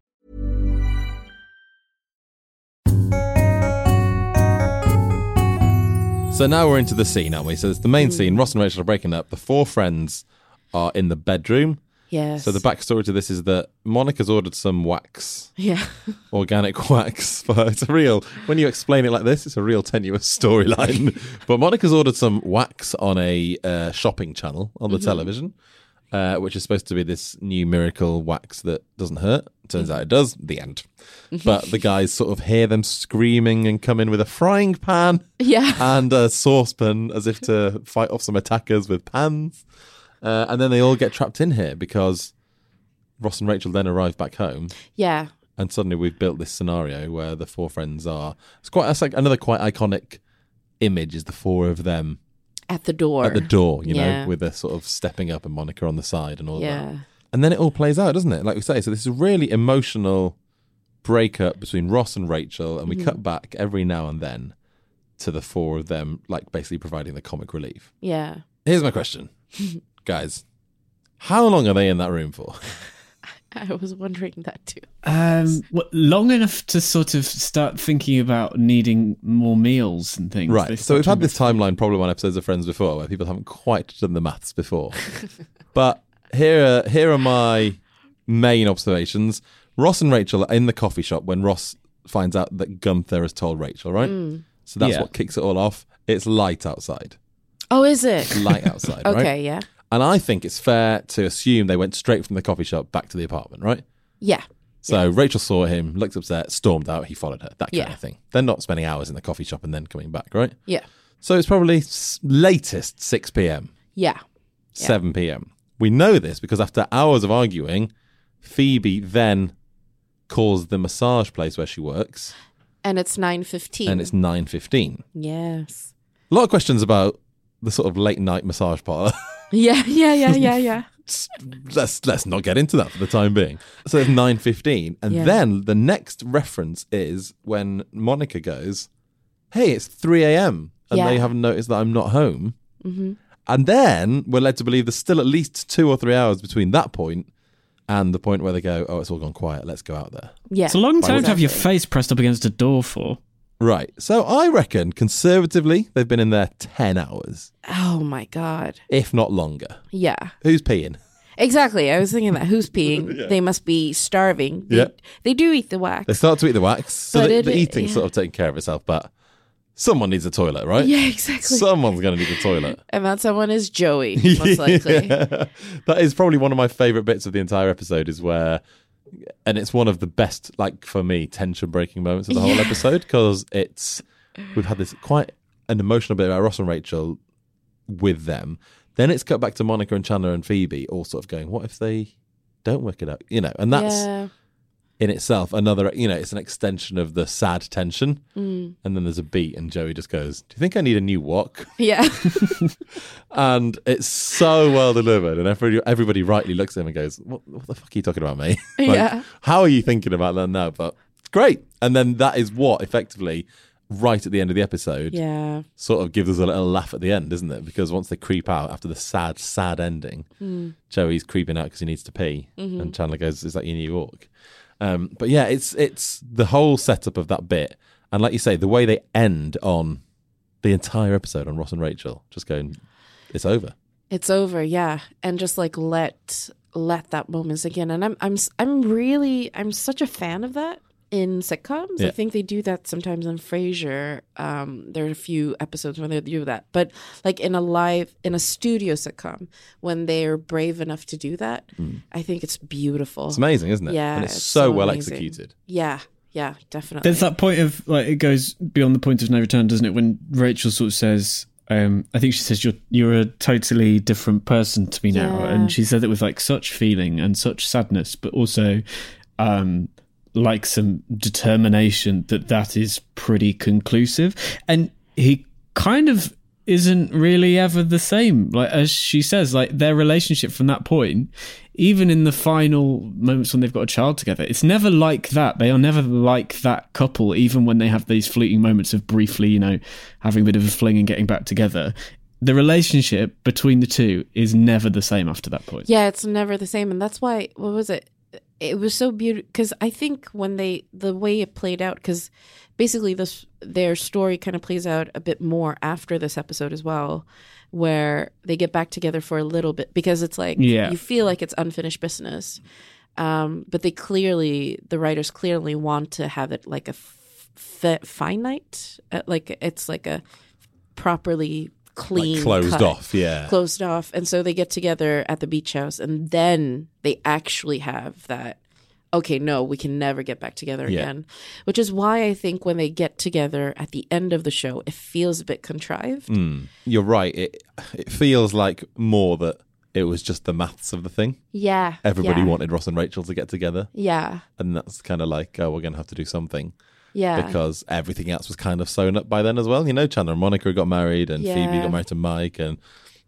Speaker 6: So now we're into the scene, aren't we? So it's the main scene. Ross and Rachel are breaking up. The four friends are in the bedroom.
Speaker 7: Yes.
Speaker 6: So the backstory to this is that Monica's ordered some wax.
Speaker 7: Yeah.
Speaker 6: Organic wax. But it's a real, when you explain it like this, it's a real tenuous storyline. But Monica's ordered some wax on a shopping channel on the television, which is supposed to be this new miracle wax that doesn't hurt. Turns out it does. The end. But the guys sort of hear them screaming and come in with a frying pan and a saucepan as if to fight off some attackers with pans. And then they all get trapped in here because Ross and Rachel then arrive back home.
Speaker 7: Yeah.
Speaker 6: And suddenly we've built this scenario where the four friends are... It's like another quite iconic image is the four of them...
Speaker 7: At the door.
Speaker 6: At the door, you know, with a sort of stepping up and Monica on the side and all that.
Speaker 7: Yeah.
Speaker 6: And then it all plays out, doesn't it? Like we say, so this is a really emotional breakup between Ross and Rachel, and we cut back every now and then to the four of them, like basically providing the comic relief.
Speaker 7: Yeah.
Speaker 6: Here's my question. Guys, how long are they in that room for?
Speaker 7: I was wondering that too.
Speaker 5: Long enough to sort of start thinking about needing more meals and things.
Speaker 6: Right. So we've had this timeline problem on episodes of Friends before where people haven't quite done the maths before. But here are my main observations. Ross and Rachel are in the coffee shop when Ross finds out that Gunther has told Rachel, right? So that's what kicks it all off. It's light outside.
Speaker 7: Oh, is it?
Speaker 6: Light outside, right?
Speaker 7: Okay, yeah.
Speaker 6: And I think it's fair to assume they went straight from the coffee shop back to the apartment, right?
Speaker 7: Yeah.
Speaker 6: So Rachel saw him, looked upset, stormed out, he followed her, that kind of thing. They're not spending hours in the coffee shop and then coming back, right?
Speaker 7: Yeah.
Speaker 6: So it's probably latest 6 p.m.
Speaker 7: Yeah.
Speaker 6: 7 p.m. We know this because after hours of arguing, Phoebe then calls the massage place where she works.
Speaker 7: And it's 9:15.
Speaker 6: And it's 9:15.
Speaker 7: Yes.
Speaker 6: A lot of questions about the sort of late night massage parlor.
Speaker 7: Yeah.
Speaker 6: Let's not get into that for the time being. So it's 9:15, and then the next reference is when Monica goes, "Hey, it's 3 a.m. and they haven't noticed that I'm not home."
Speaker 7: Mm-hmm.
Speaker 6: And then we're led to believe there's still at least 2 or 3 hours between that point and the point where they go, "Oh, it's all gone quiet. Let's go out there."
Speaker 7: Yeah,
Speaker 5: it's a long time to have your face pressed up against a door for.
Speaker 6: Right. So I reckon conservatively they've been in there 10 hours.
Speaker 7: Oh my God.
Speaker 6: If not longer.
Speaker 7: Yeah.
Speaker 6: Who's peeing?
Speaker 7: Exactly. I was thinking that. Who's peeing? They must be starving. They do eat the wax.
Speaker 6: They start to eat the wax. So
Speaker 7: But
Speaker 6: the eating's sort of taking care of itself, but someone needs a toilet, right?
Speaker 7: Yeah, exactly.
Speaker 6: Someone's going to need a toilet.
Speaker 7: And that someone is Joey, most likely.
Speaker 6: That is probably one of my favourite bits of the entire episode is where... And it's one of the best, like for me, tension-breaking moments of the whole episode because we've had this quite an emotional bit about Ross and Rachel with them. Then it's cut back to Monica and Chandler and Phoebe, all sort of going, "What if they don't work it out?" You know, and that's in itself another. You know, it's an extension of the sad tension. And then there's a beat, and Joey just goes, "Do you think I need a new wok?"
Speaker 7: Yeah.
Speaker 6: And it's so well delivered, and everybody rightly looks at him and goes, "What the fuck are you talking about, mate? How are you thinking about that now?" But it's great. And then that is what effectively, right at the end of the episode, sort of gives us a little laugh at the end, isn't it? Because once they creep out after the sad ending, Joey's creeping out because he needs to pee, and Chandler goes, "Is that your new walk?" But yeah, it's the whole setup of that bit, and like you say, the way they end on the entire episode on Ross and Rachel, just going, "It's over."
Speaker 7: It's over, yeah, and just like let that moment sink in. And I'm such a fan of that in sitcoms.
Speaker 6: Yeah.
Speaker 7: I think they do that sometimes on Frasier. There are a few episodes when they do that, but like in a studio sitcom, when they're brave enough to do that, I think it's beautiful.
Speaker 6: It's amazing, isn't it?
Speaker 7: Yeah,
Speaker 6: and it's so well
Speaker 7: amazing.
Speaker 6: executed.
Speaker 7: Yeah, definitely.
Speaker 5: There's that point of, like, it goes beyond the point of no return, doesn't it? When Rachel sort of says, I think she says you're a totally different person to me now,
Speaker 7: Yeah.
Speaker 5: and she said it with like such feeling and such sadness, but also like some determination that is pretty conclusive. And he kind of isn't really ever the same. Like, as she says, like their relationship from that point, even in the final moments when they've got a child together, it's never like that. They are never like that couple, even when they have these fleeting moments of briefly, you know, having a bit of a fling and getting back together. The relationship between the two is never the same after that point.
Speaker 7: Yeah, it's never the same. And that's why, what was it? It was so beautiful because I think when the way it played out, because basically their story kind of plays out a bit more after this episode as well, where they get back together for a little bit, because it's like, you feel like it's unfinished business. But the writers clearly want to have it like a finite, like it's like a properly clean,
Speaker 6: like closed off.
Speaker 7: And so they get together at the beach house, and then they actually have that, okay, no, we can never get back together again. Which is why I think when they get together at the end of the show, it feels a bit contrived.
Speaker 6: You're right. It feels like more that it was just the maths of the thing.
Speaker 7: Yeah.
Speaker 6: Everybody wanted Ross and Rachel to get together.
Speaker 7: Yeah.
Speaker 6: And that's kind of like, oh, we're going to have to do something.
Speaker 7: Yeah.
Speaker 6: Because everything else was kind of sewn up by then as well. You know, Chandler and Monica got married, and Phoebe got married to Mike, and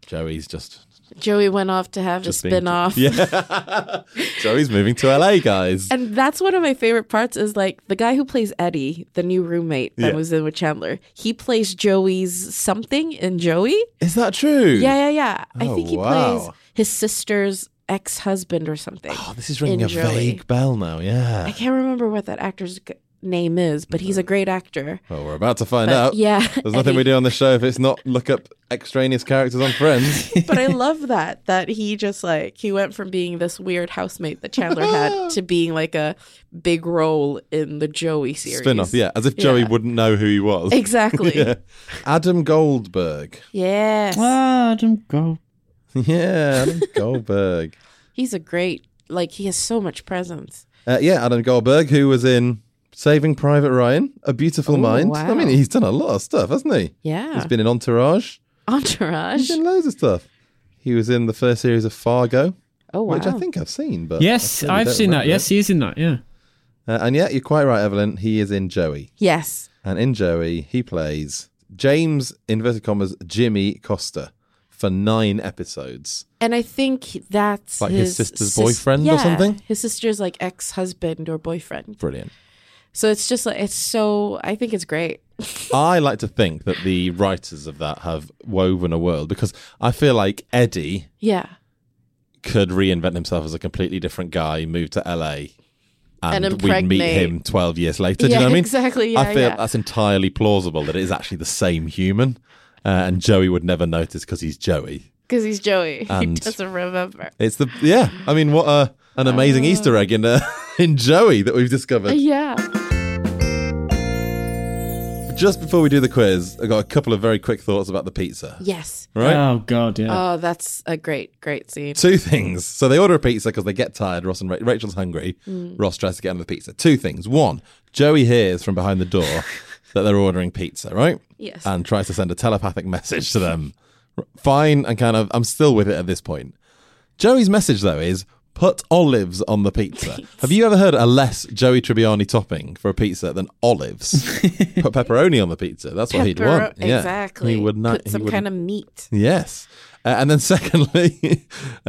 Speaker 6: Joey
Speaker 7: went off to have a spin-off.
Speaker 6: Yeah. Joey's moving to LA, guys.
Speaker 7: And that's one of my favorite parts is like the guy who plays Eddie, the new roommate that was in with Chandler. He plays Joey's something in Joey.
Speaker 6: Is that true?
Speaker 7: Yeah. I think he plays his sister's ex-husband or something.
Speaker 6: Oh, this is ringing a vague bell now, yeah.
Speaker 7: I can't remember what that actor's name is, but he's a great actor.
Speaker 6: Well, we're about to find out.
Speaker 7: Yeah.
Speaker 6: There's nothing we do on the show if it's not look up extraneous characters on Friends.
Speaker 7: But I love that he just like, he went from being this weird housemate that Chandler had to being like a big role in the Joey series.
Speaker 6: Spin-off, yeah. As if Joey wouldn't know who he was.
Speaker 7: Exactly.
Speaker 6: Yeah. Adam Goldberg.
Speaker 7: Yes.
Speaker 5: Adam Goldberg.
Speaker 6: Yeah, Adam Goldberg.
Speaker 7: He's a great, like, he has so much presence.
Speaker 6: Adam Goldberg, who was in Saving Private Ryan, A Beautiful Mind.
Speaker 7: Wow.
Speaker 6: I mean, he's done a lot of stuff, hasn't he?
Speaker 7: Yeah.
Speaker 6: He's been in Entourage.
Speaker 7: He's
Speaker 6: in loads of stuff. He was in the first series of Fargo.
Speaker 7: Oh, wow.
Speaker 6: Which I think I've seen. But
Speaker 5: yes, I've seen that. Yes, he is in that, yeah.
Speaker 6: And yeah, you're quite right, Evelyn. He is in Joey.
Speaker 7: Yes.
Speaker 6: And in Joey, he plays James, inverted commas, Jimmy Costa for 9 episodes.
Speaker 7: And I think that's
Speaker 6: like his sister's boyfriend or something?
Speaker 7: His sister's like ex-husband or boyfriend.
Speaker 6: Brilliant.
Speaker 7: So it's just like, I think it's great.
Speaker 6: I like to think that the writers of that have woven a world, because I feel like Eddie could reinvent himself as a completely different guy, move to LA, and we'd meet him 12 years later. Do you know what I mean?
Speaker 7: Exactly.
Speaker 6: I feel that's entirely plausible, that it is actually the same human, and Joey would never notice because he's Joey.
Speaker 7: Because he's Joey.
Speaker 6: And
Speaker 7: he doesn't remember.
Speaker 6: It's I mean, what an amazing Easter egg in Joey that we've discovered.
Speaker 7: Yeah.
Speaker 6: Just before we do the quiz, I got a couple of very quick thoughts about the pizza.
Speaker 7: Yes.
Speaker 6: Right?
Speaker 5: Oh, God, yeah.
Speaker 7: Oh, that's a great scene.
Speaker 6: 2 things. So they order a pizza because they get tired. Ross and Rachel's hungry. Ross tries to get on the pizza. 2 things. 1, Joey hears from behind the door that they're ordering pizza, right?
Speaker 7: Yes.
Speaker 6: And tries to send a telepathic message to them. Fine, and kind of, I'm still with it at this point. Joey's message, though, is put olives on the pizza. Have you ever heard a less Joey Tribbiani topping for a pizza than olives? Put pepperoni on the pizza. That's what he'd want.
Speaker 7: Exactly.
Speaker 6: He would not.
Speaker 7: Put some kind of meat.
Speaker 6: Yes. And then secondly,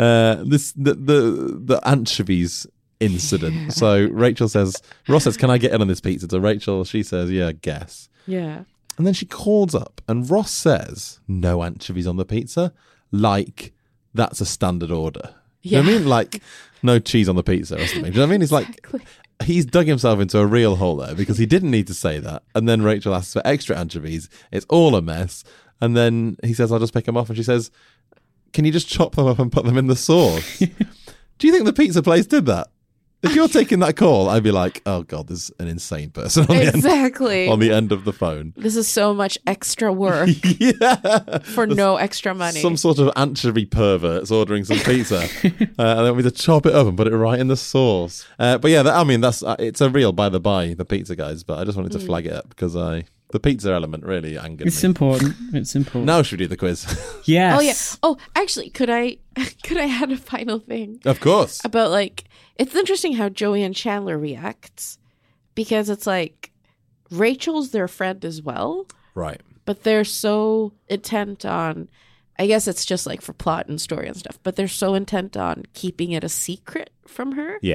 Speaker 6: the anchovies incident. So Ross says, can I get in on this pizza? To Rachel, she says, yeah, guess.
Speaker 7: Yeah.
Speaker 6: And then she calls up and Ross says, no anchovies on the pizza. Like, that's a standard order. You know what I mean? Like, no cheese on the pizza or something. Do you know what I mean? It's like, he's dug himself into a real hole there because he didn't need to say that. And then Rachel asks for extra anchovies. It's all a mess. And then he says, I'll just pick them off. And she says, can you just chop them up and put them in the sauce? Do you think the pizza place did that? If you're taking that call, I'd be like, oh, God, there's an insane person on the end of the phone.
Speaker 7: This is so much extra work for no extra money.
Speaker 6: Some sort of anchovy pervert's ordering some pizza. And then we just chop it up and put it right in the sauce. But yeah, it's a real by the by, the pizza guys. But I just wanted to flag it up because I The pizza element really angered
Speaker 5: It's
Speaker 6: me.
Speaker 5: important. It's important.
Speaker 6: Now should we do the quiz?
Speaker 5: Yes.
Speaker 7: Oh yeah. Oh, actually, could I add a final thing?
Speaker 6: Of course.
Speaker 7: About like, it's interesting how Joey and Chandler reacts, because it's like Rachel's their friend as well,
Speaker 6: Right.
Speaker 7: but they're so intent on, I guess it's just like for plot and story and stuff, but they're so intent on keeping it a secret from her.
Speaker 6: Yeah.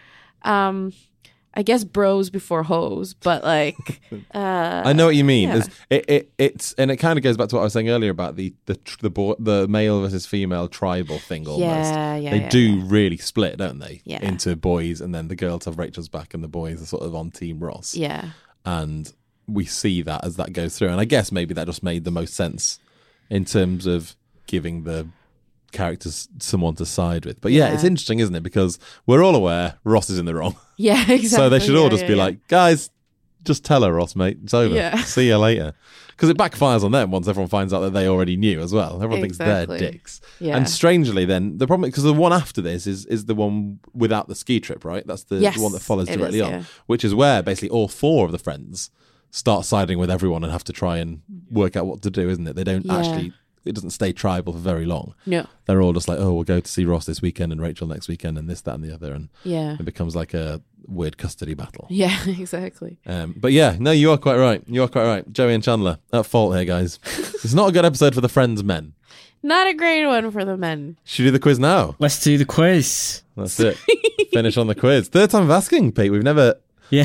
Speaker 7: I guess bros before hoes, but like,
Speaker 6: I know what you mean.
Speaker 7: yeah.
Speaker 6: It's and it kind of goes back to what I was saying earlier about the male versus female tribal thing. Almost, they do really split, don't they?
Speaker 7: Yeah.
Speaker 6: Into boys, and then the girls have Rachel's back, and the boys are sort of on Team Ross.
Speaker 7: Yeah.
Speaker 6: And we see that as that goes through, and I guess maybe that just made the most sense in terms of giving the characters someone to side with. But yeah, it's interesting, isn't it? Because we're all aware Ross is in the wrong.
Speaker 7: Yeah, exactly.
Speaker 6: So they should all just be like, guys, just tell her, Ross, mate. It's over.
Speaker 7: Yeah.
Speaker 6: See you later. Because it backfires on them once everyone finds out that they already knew as well. Everyone thinks they're dicks.
Speaker 7: Yeah.
Speaker 6: And strangely, then the problem, because the one after this is the one without the ski trip, right? That's the one that follows
Speaker 7: it
Speaker 6: directly
Speaker 7: is,
Speaker 6: on,
Speaker 7: yeah.
Speaker 6: which is where basically all four of the friends start siding with everyone and have to try and work out what to do, isn't it? They don't actually. It doesn't stay tribal for very long.
Speaker 7: No.
Speaker 6: They're all just like, oh, we'll go to see Ross this weekend and Rachel next weekend and this, that, and the other. And it becomes like a weird custody battle.
Speaker 7: Yeah, exactly.
Speaker 6: But yeah, no, you are quite right. You are quite right. Joey and Chandler, at fault here, guys. It's not a good episode for the Friends men.
Speaker 7: Not a great one for the men.
Speaker 6: Should we do the quiz now?
Speaker 5: Let's do the quiz.
Speaker 6: That's it. Finish on the quiz. Third time of asking, Pete. We've never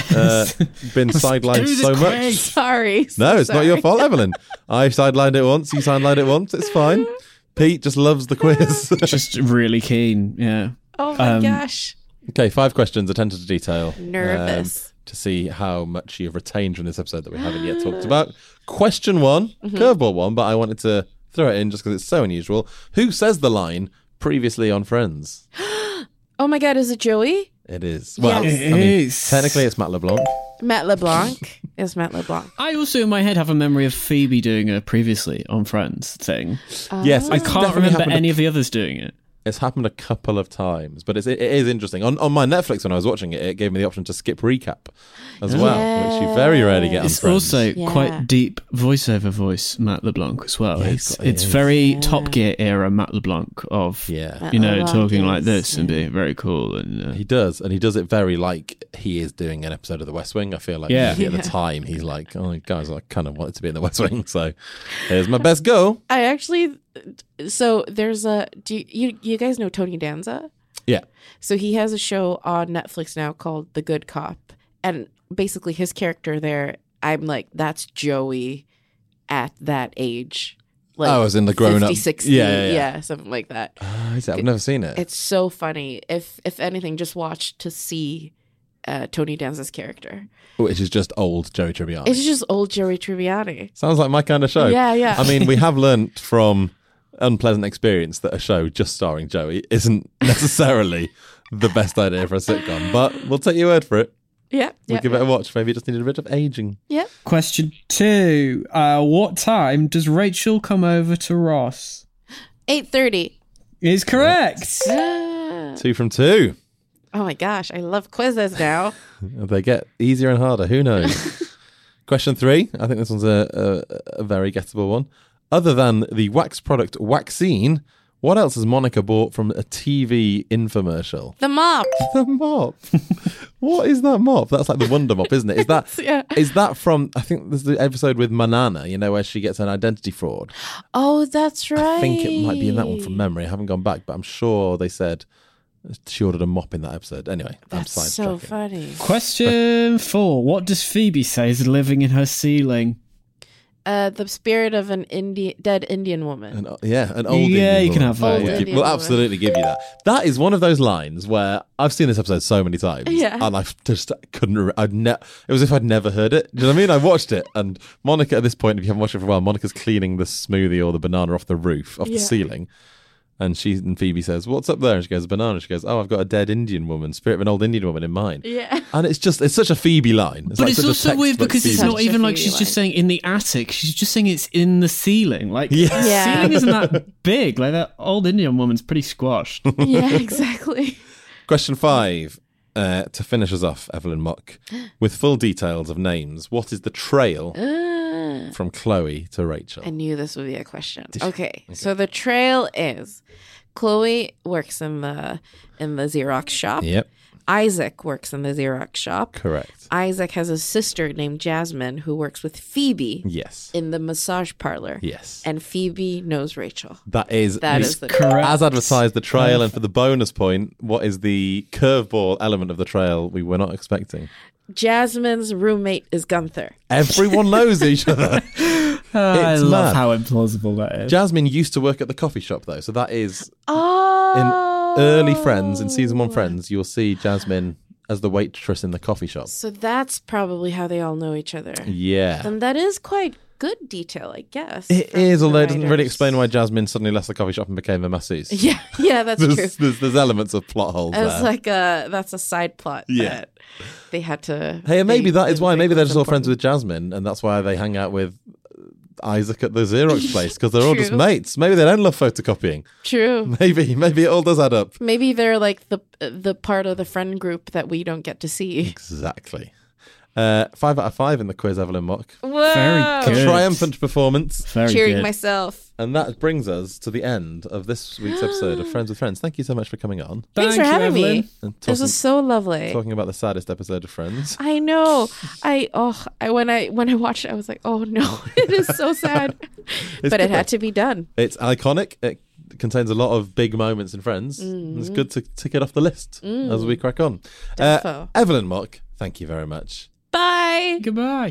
Speaker 6: been sidelined so much.
Speaker 7: Sorry.
Speaker 6: No, it's not your fault, Evelyn. I sidelined it once. You sidelined it once. It's fine. Pete just loves the quiz.
Speaker 5: Just really keen. Yeah.
Speaker 7: Oh my gosh.
Speaker 6: Okay, 5 questions, attention to detail.
Speaker 7: Nervous.
Speaker 6: To see how much you've retained from this episode that we haven't yet talked about. Question 1, curveball one, but I wanted to throw it in just because it's so unusual. Who says the line previously on Friends?
Speaker 7: Oh my God, is it Joey?
Speaker 6: It is. Well,
Speaker 5: Yes.
Speaker 6: I mean,
Speaker 5: It is.
Speaker 6: technically it's Matt LeBlanc.
Speaker 7: Matt LeBlanc. It's Matt LeBlanc.
Speaker 5: I also in my head have a memory of Phoebe doing a previously on Friends thing.
Speaker 6: Yes,
Speaker 5: I
Speaker 6: it's
Speaker 5: can't
Speaker 6: definitely
Speaker 5: remember
Speaker 6: happened
Speaker 5: any of the others doing it.
Speaker 6: It's happened a couple of times, but it is interesting. On my Netflix, when I was watching it, it gave me the option to skip recap as well, which you very rarely get on
Speaker 5: It's
Speaker 6: Friends.
Speaker 5: also quite deep voiceover voice Matt LeBlanc as well.
Speaker 6: Yeah,
Speaker 5: It's very Top Gear era Matt LeBlanc of
Speaker 6: Matt
Speaker 5: LeBlanc, talking like
Speaker 7: is,
Speaker 5: this and being very cool and
Speaker 6: He does, and he does it very like he is doing an episode of The West Wing. I feel like maybe at the time he's like, oh, guys, I kind of wanted to be in The West Wing, so here's my best go.
Speaker 7: I actually, so there's do you guys know Tony Danza?
Speaker 6: Yeah.
Speaker 7: So he has a show on Netflix now called The Good Cop. And basically his character there, I'm like, that's Joey at that age. Like
Speaker 6: as in the grown
Speaker 7: 50,
Speaker 6: up.
Speaker 7: 60,
Speaker 6: Yeah,
Speaker 7: something like that.
Speaker 6: I've never seen it.
Speaker 7: It's so funny. If anything, just watch to see Tony Danza's character.
Speaker 6: Which is just old Joey Tribbiani.
Speaker 7: It's just old Joey Tribbiani.
Speaker 6: Sounds like my kind of show.
Speaker 7: Yeah.
Speaker 6: I mean, we have learnt from unpleasant experience that a show just starring Joey isn't necessarily the best idea for a sitcom, but we'll take your word for it.
Speaker 7: Yeah.
Speaker 6: We'll give it a watch. Maybe it just needed a bit of aging.
Speaker 7: Yeah.
Speaker 5: Question 2. What time does Rachel come over to Ross?
Speaker 7: 8:30.
Speaker 5: Is correct.
Speaker 6: 2 from 2.
Speaker 7: Oh my gosh, I love quizzes now.
Speaker 6: They get easier and harder. Who knows? Question 3. I think this one's a very gettable one. Other than the wax product Waxine, what else has Monica bought from a TV infomercial?
Speaker 7: The mop.
Speaker 6: The mop. What is that mop? That's like the Wonder Mop, isn't it? Is that is that from, I think there's the episode with Manana, where she gets an identity fraud.
Speaker 7: Oh, that's right.
Speaker 6: I think it might be in that one from memory. I haven't gone back, but I'm sure they said she ordered a mop in that episode. Anyway,
Speaker 7: That's
Speaker 6: I'm
Speaker 7: so
Speaker 6: sidetracking.
Speaker 7: funny.
Speaker 5: Question 4. What does Phoebe say is living in her ceiling?
Speaker 7: The spirit of an dead Indian woman.
Speaker 6: An old Indian
Speaker 5: you can
Speaker 6: woman.
Speaker 5: have that.
Speaker 7: Old
Speaker 5: Yeah.
Speaker 7: Indian
Speaker 6: We'll
Speaker 7: woman.
Speaker 6: absolutely give you that. That is one of those lines where I've seen this episode so many times,
Speaker 7: Yeah.
Speaker 6: and I just couldn't. It was as if I'd never heard it. Do you know what I mean? I watched it, and Monica. At this point, if you haven't watched it for a while, Monica's cleaning the smoothie or the banana off the roof, off the ceiling. And Phoebe says, "What's up there?" And she goes, "Banana." She goes, "Oh, I've got a dead Indian woman, spirit of an old Indian woman in mine."
Speaker 7: Yeah.
Speaker 6: And it's such a Phoebe line.
Speaker 5: But it's also weird because it's not even like she's
Speaker 7: Phoebe
Speaker 5: just saying in the attic. She's just saying it's in the ceiling. Like,
Speaker 6: Yeah.
Speaker 5: the ceiling isn't that big. Like, that old Indian woman's pretty squashed.
Speaker 7: Yeah, exactly.
Speaker 6: Question 5. To finish us off, Evelyn Mock, with full details of names. What is the trail from Chloe to Rachel.
Speaker 7: I knew this would be a question. Okay. So the trail is Chloe works in the Xerox shop.
Speaker 6: Yep.
Speaker 7: Isaac works in the Xerox shop.
Speaker 6: Correct.
Speaker 7: Isaac has a sister named Jasmine who works with Phoebe.
Speaker 6: Yes.
Speaker 7: In the massage parlor.
Speaker 6: Yes.
Speaker 7: And Phoebe knows Rachel.
Speaker 6: That is
Speaker 7: the
Speaker 6: correct. As advertised, the trail, and for the bonus point, what is the curveball element of the trail we were not expecting?
Speaker 7: Jasmine's roommate is Gunther.
Speaker 6: Everyone knows each other.
Speaker 5: I
Speaker 6: It's
Speaker 5: love
Speaker 6: mad.
Speaker 5: how implausible that is.
Speaker 6: Jasmine used to work at the coffee shop, though, so that is
Speaker 7: Oh.
Speaker 6: in early Friends, in season 1 Friends, you'll see Jasmine as the waitress in the coffee shop.
Speaker 7: So that's probably how they all know each other.
Speaker 6: Yeah.
Speaker 7: And that is quite good detail, I guess.
Speaker 6: It
Speaker 7: from
Speaker 6: is,
Speaker 7: the
Speaker 6: although it doesn't really
Speaker 7: writers.
Speaker 6: explain why Jasmine suddenly left the coffee shop and became a masseuse.
Speaker 7: Yeah, that's true.
Speaker 6: There's elements of plot holes
Speaker 7: It's
Speaker 6: there.
Speaker 7: like that's a side plot.
Speaker 6: Yeah.
Speaker 7: That they had to.
Speaker 6: Hey, and maybe that is why. Maybe they're just all
Speaker 7: important.
Speaker 6: friends with Jasmine, and that's why they hang out with Isaac at the Xerox place, because they're all just
Speaker 7: True.
Speaker 6: mates. Maybe they don't love photocopying.
Speaker 7: True.
Speaker 6: Maybe it all does add up.
Speaker 7: Maybe they're like the part of the friend group that we don't get to see.
Speaker 6: Exactly. 5 out of 5 in the quiz, Evelyn Mock.
Speaker 7: Whoa.
Speaker 5: Very
Speaker 6: A
Speaker 5: good.
Speaker 6: triumphant performance.
Speaker 5: Very
Speaker 7: Cheering
Speaker 5: good.
Speaker 7: myself.
Speaker 6: And that brings us to the end of this week's episode of Friends with Friends. Thank you so much for coming on.
Speaker 7: Thanks
Speaker 5: Thank
Speaker 7: for
Speaker 5: you,
Speaker 7: having me.
Speaker 5: Evelyn.
Speaker 6: And
Speaker 7: This was so lovely.
Speaker 6: talking about the saddest episode of Friends.
Speaker 7: I know. When I watched it, I was like, oh no, it is so sad.
Speaker 6: It's
Speaker 7: But it
Speaker 6: good,
Speaker 7: had
Speaker 6: though.
Speaker 7: to be done.
Speaker 6: It's iconic. It contains a lot of big moments in Friends. It's good to tick it off the list as we crack on.
Speaker 7: Defo.
Speaker 6: Evelyn Mock, thank you very much.
Speaker 7: Bye.
Speaker 5: Goodbye.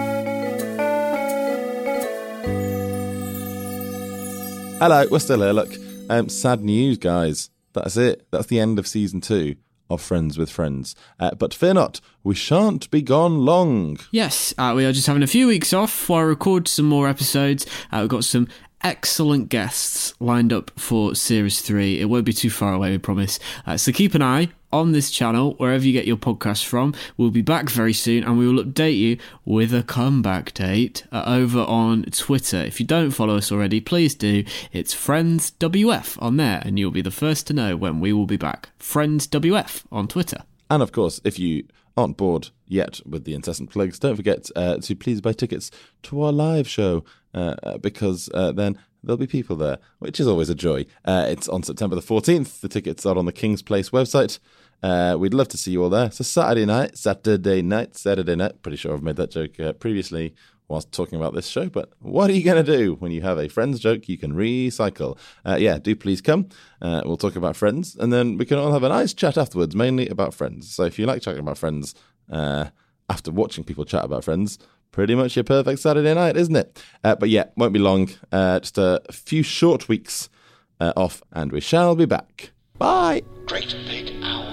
Speaker 6: Hello, we're still here. Look, sad news, guys. That's it. That's the end of season 2 of Friends with Friends. But fear not, we shan't be gone long.
Speaker 5: Yes, we are just having a few weeks off while I record some more episodes. We've got some excellent guests lined up for Series 3. It won't be too far away, we promise. So keep an eye on this channel, wherever you get your podcasts from. We'll be back very soon, and we will update you with a comeback date over on Twitter. If you don't follow us already, please do. It's FriendsWF on there, and you'll be the first to know when we will be back. FriendsWF on Twitter.
Speaker 6: And of course, if you aren't bored yet with the incessant plugs, don't forget to please buy tickets to our live show, because then there'll be people there, which is always a joy. It's on September the 14th. The tickets are on the King's Place website. We'd love to see you all there. So Saturday night. Pretty sure I've made that joke previously whilst talking about this show, but what are you going to do when you have a Friends joke you can recycle? Do please come. We'll talk about Friends, and then we can all have a nice chat afterwards, mainly about Friends. So if you like chatting about Friends after watching people chat about Friends, pretty much your perfect Saturday night, isn't it? But yeah, won't be long. Just a few short weeks off, and we shall be back. Bye.
Speaker 4: GreatBigOwl.com.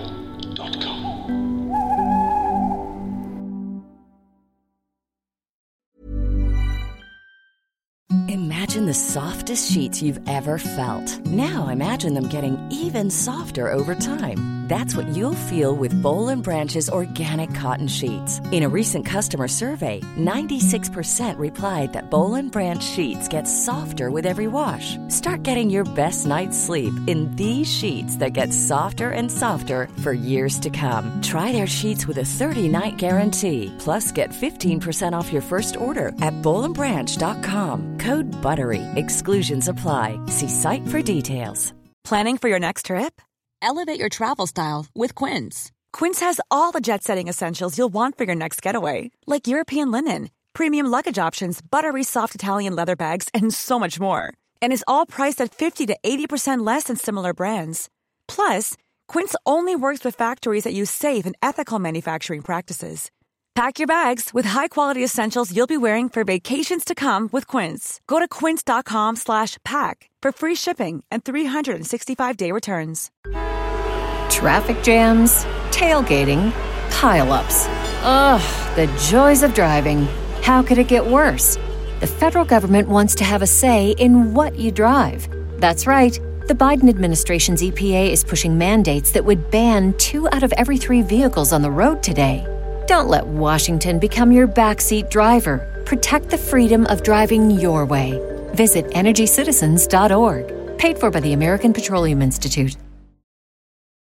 Speaker 14: Imagine the softest sheets you've ever felt. Now imagine them getting even softer over time. That's what you'll feel with Boll & Branch's organic cotton sheets. In a recent customer survey, 96% replied that Boll & Branch sheets get softer with every wash. Start getting your best night's sleep in these sheets that get softer and softer for years to come. Try their sheets with a 30-night guarantee. Plus, get 15% off your first order at bollandbranch.com. Code BUTTERY. Exclusions apply. See site for details.
Speaker 15: Planning for your next trip? Elevate your travel style with Quince. Quince has all the jet-setting essentials you'll want for your next getaway, like European linen, premium luggage options, buttery soft Italian leather bags, and so much more. And is all priced at 50 to 80% less than similar brands. Plus, Quince only works with factories that use safe and ethical manufacturing practices. Pack your bags with high-quality essentials you'll be wearing for vacations to come with Quince. Go to quince.com/pack for free shipping and 365-day returns.
Speaker 16: Traffic jams, tailgating, pile-ups. Ugh, the joys of driving. How could it get worse? The federal government wants to have a say in what you drive. That's right. The Biden administration's EPA is pushing mandates that would ban 2 out of every 3 vehicles on the road today. Don't let Washington become your backseat driver. Protect the freedom of driving your way. Visit EnergyCitizens.org. Paid for by the American Petroleum Institute.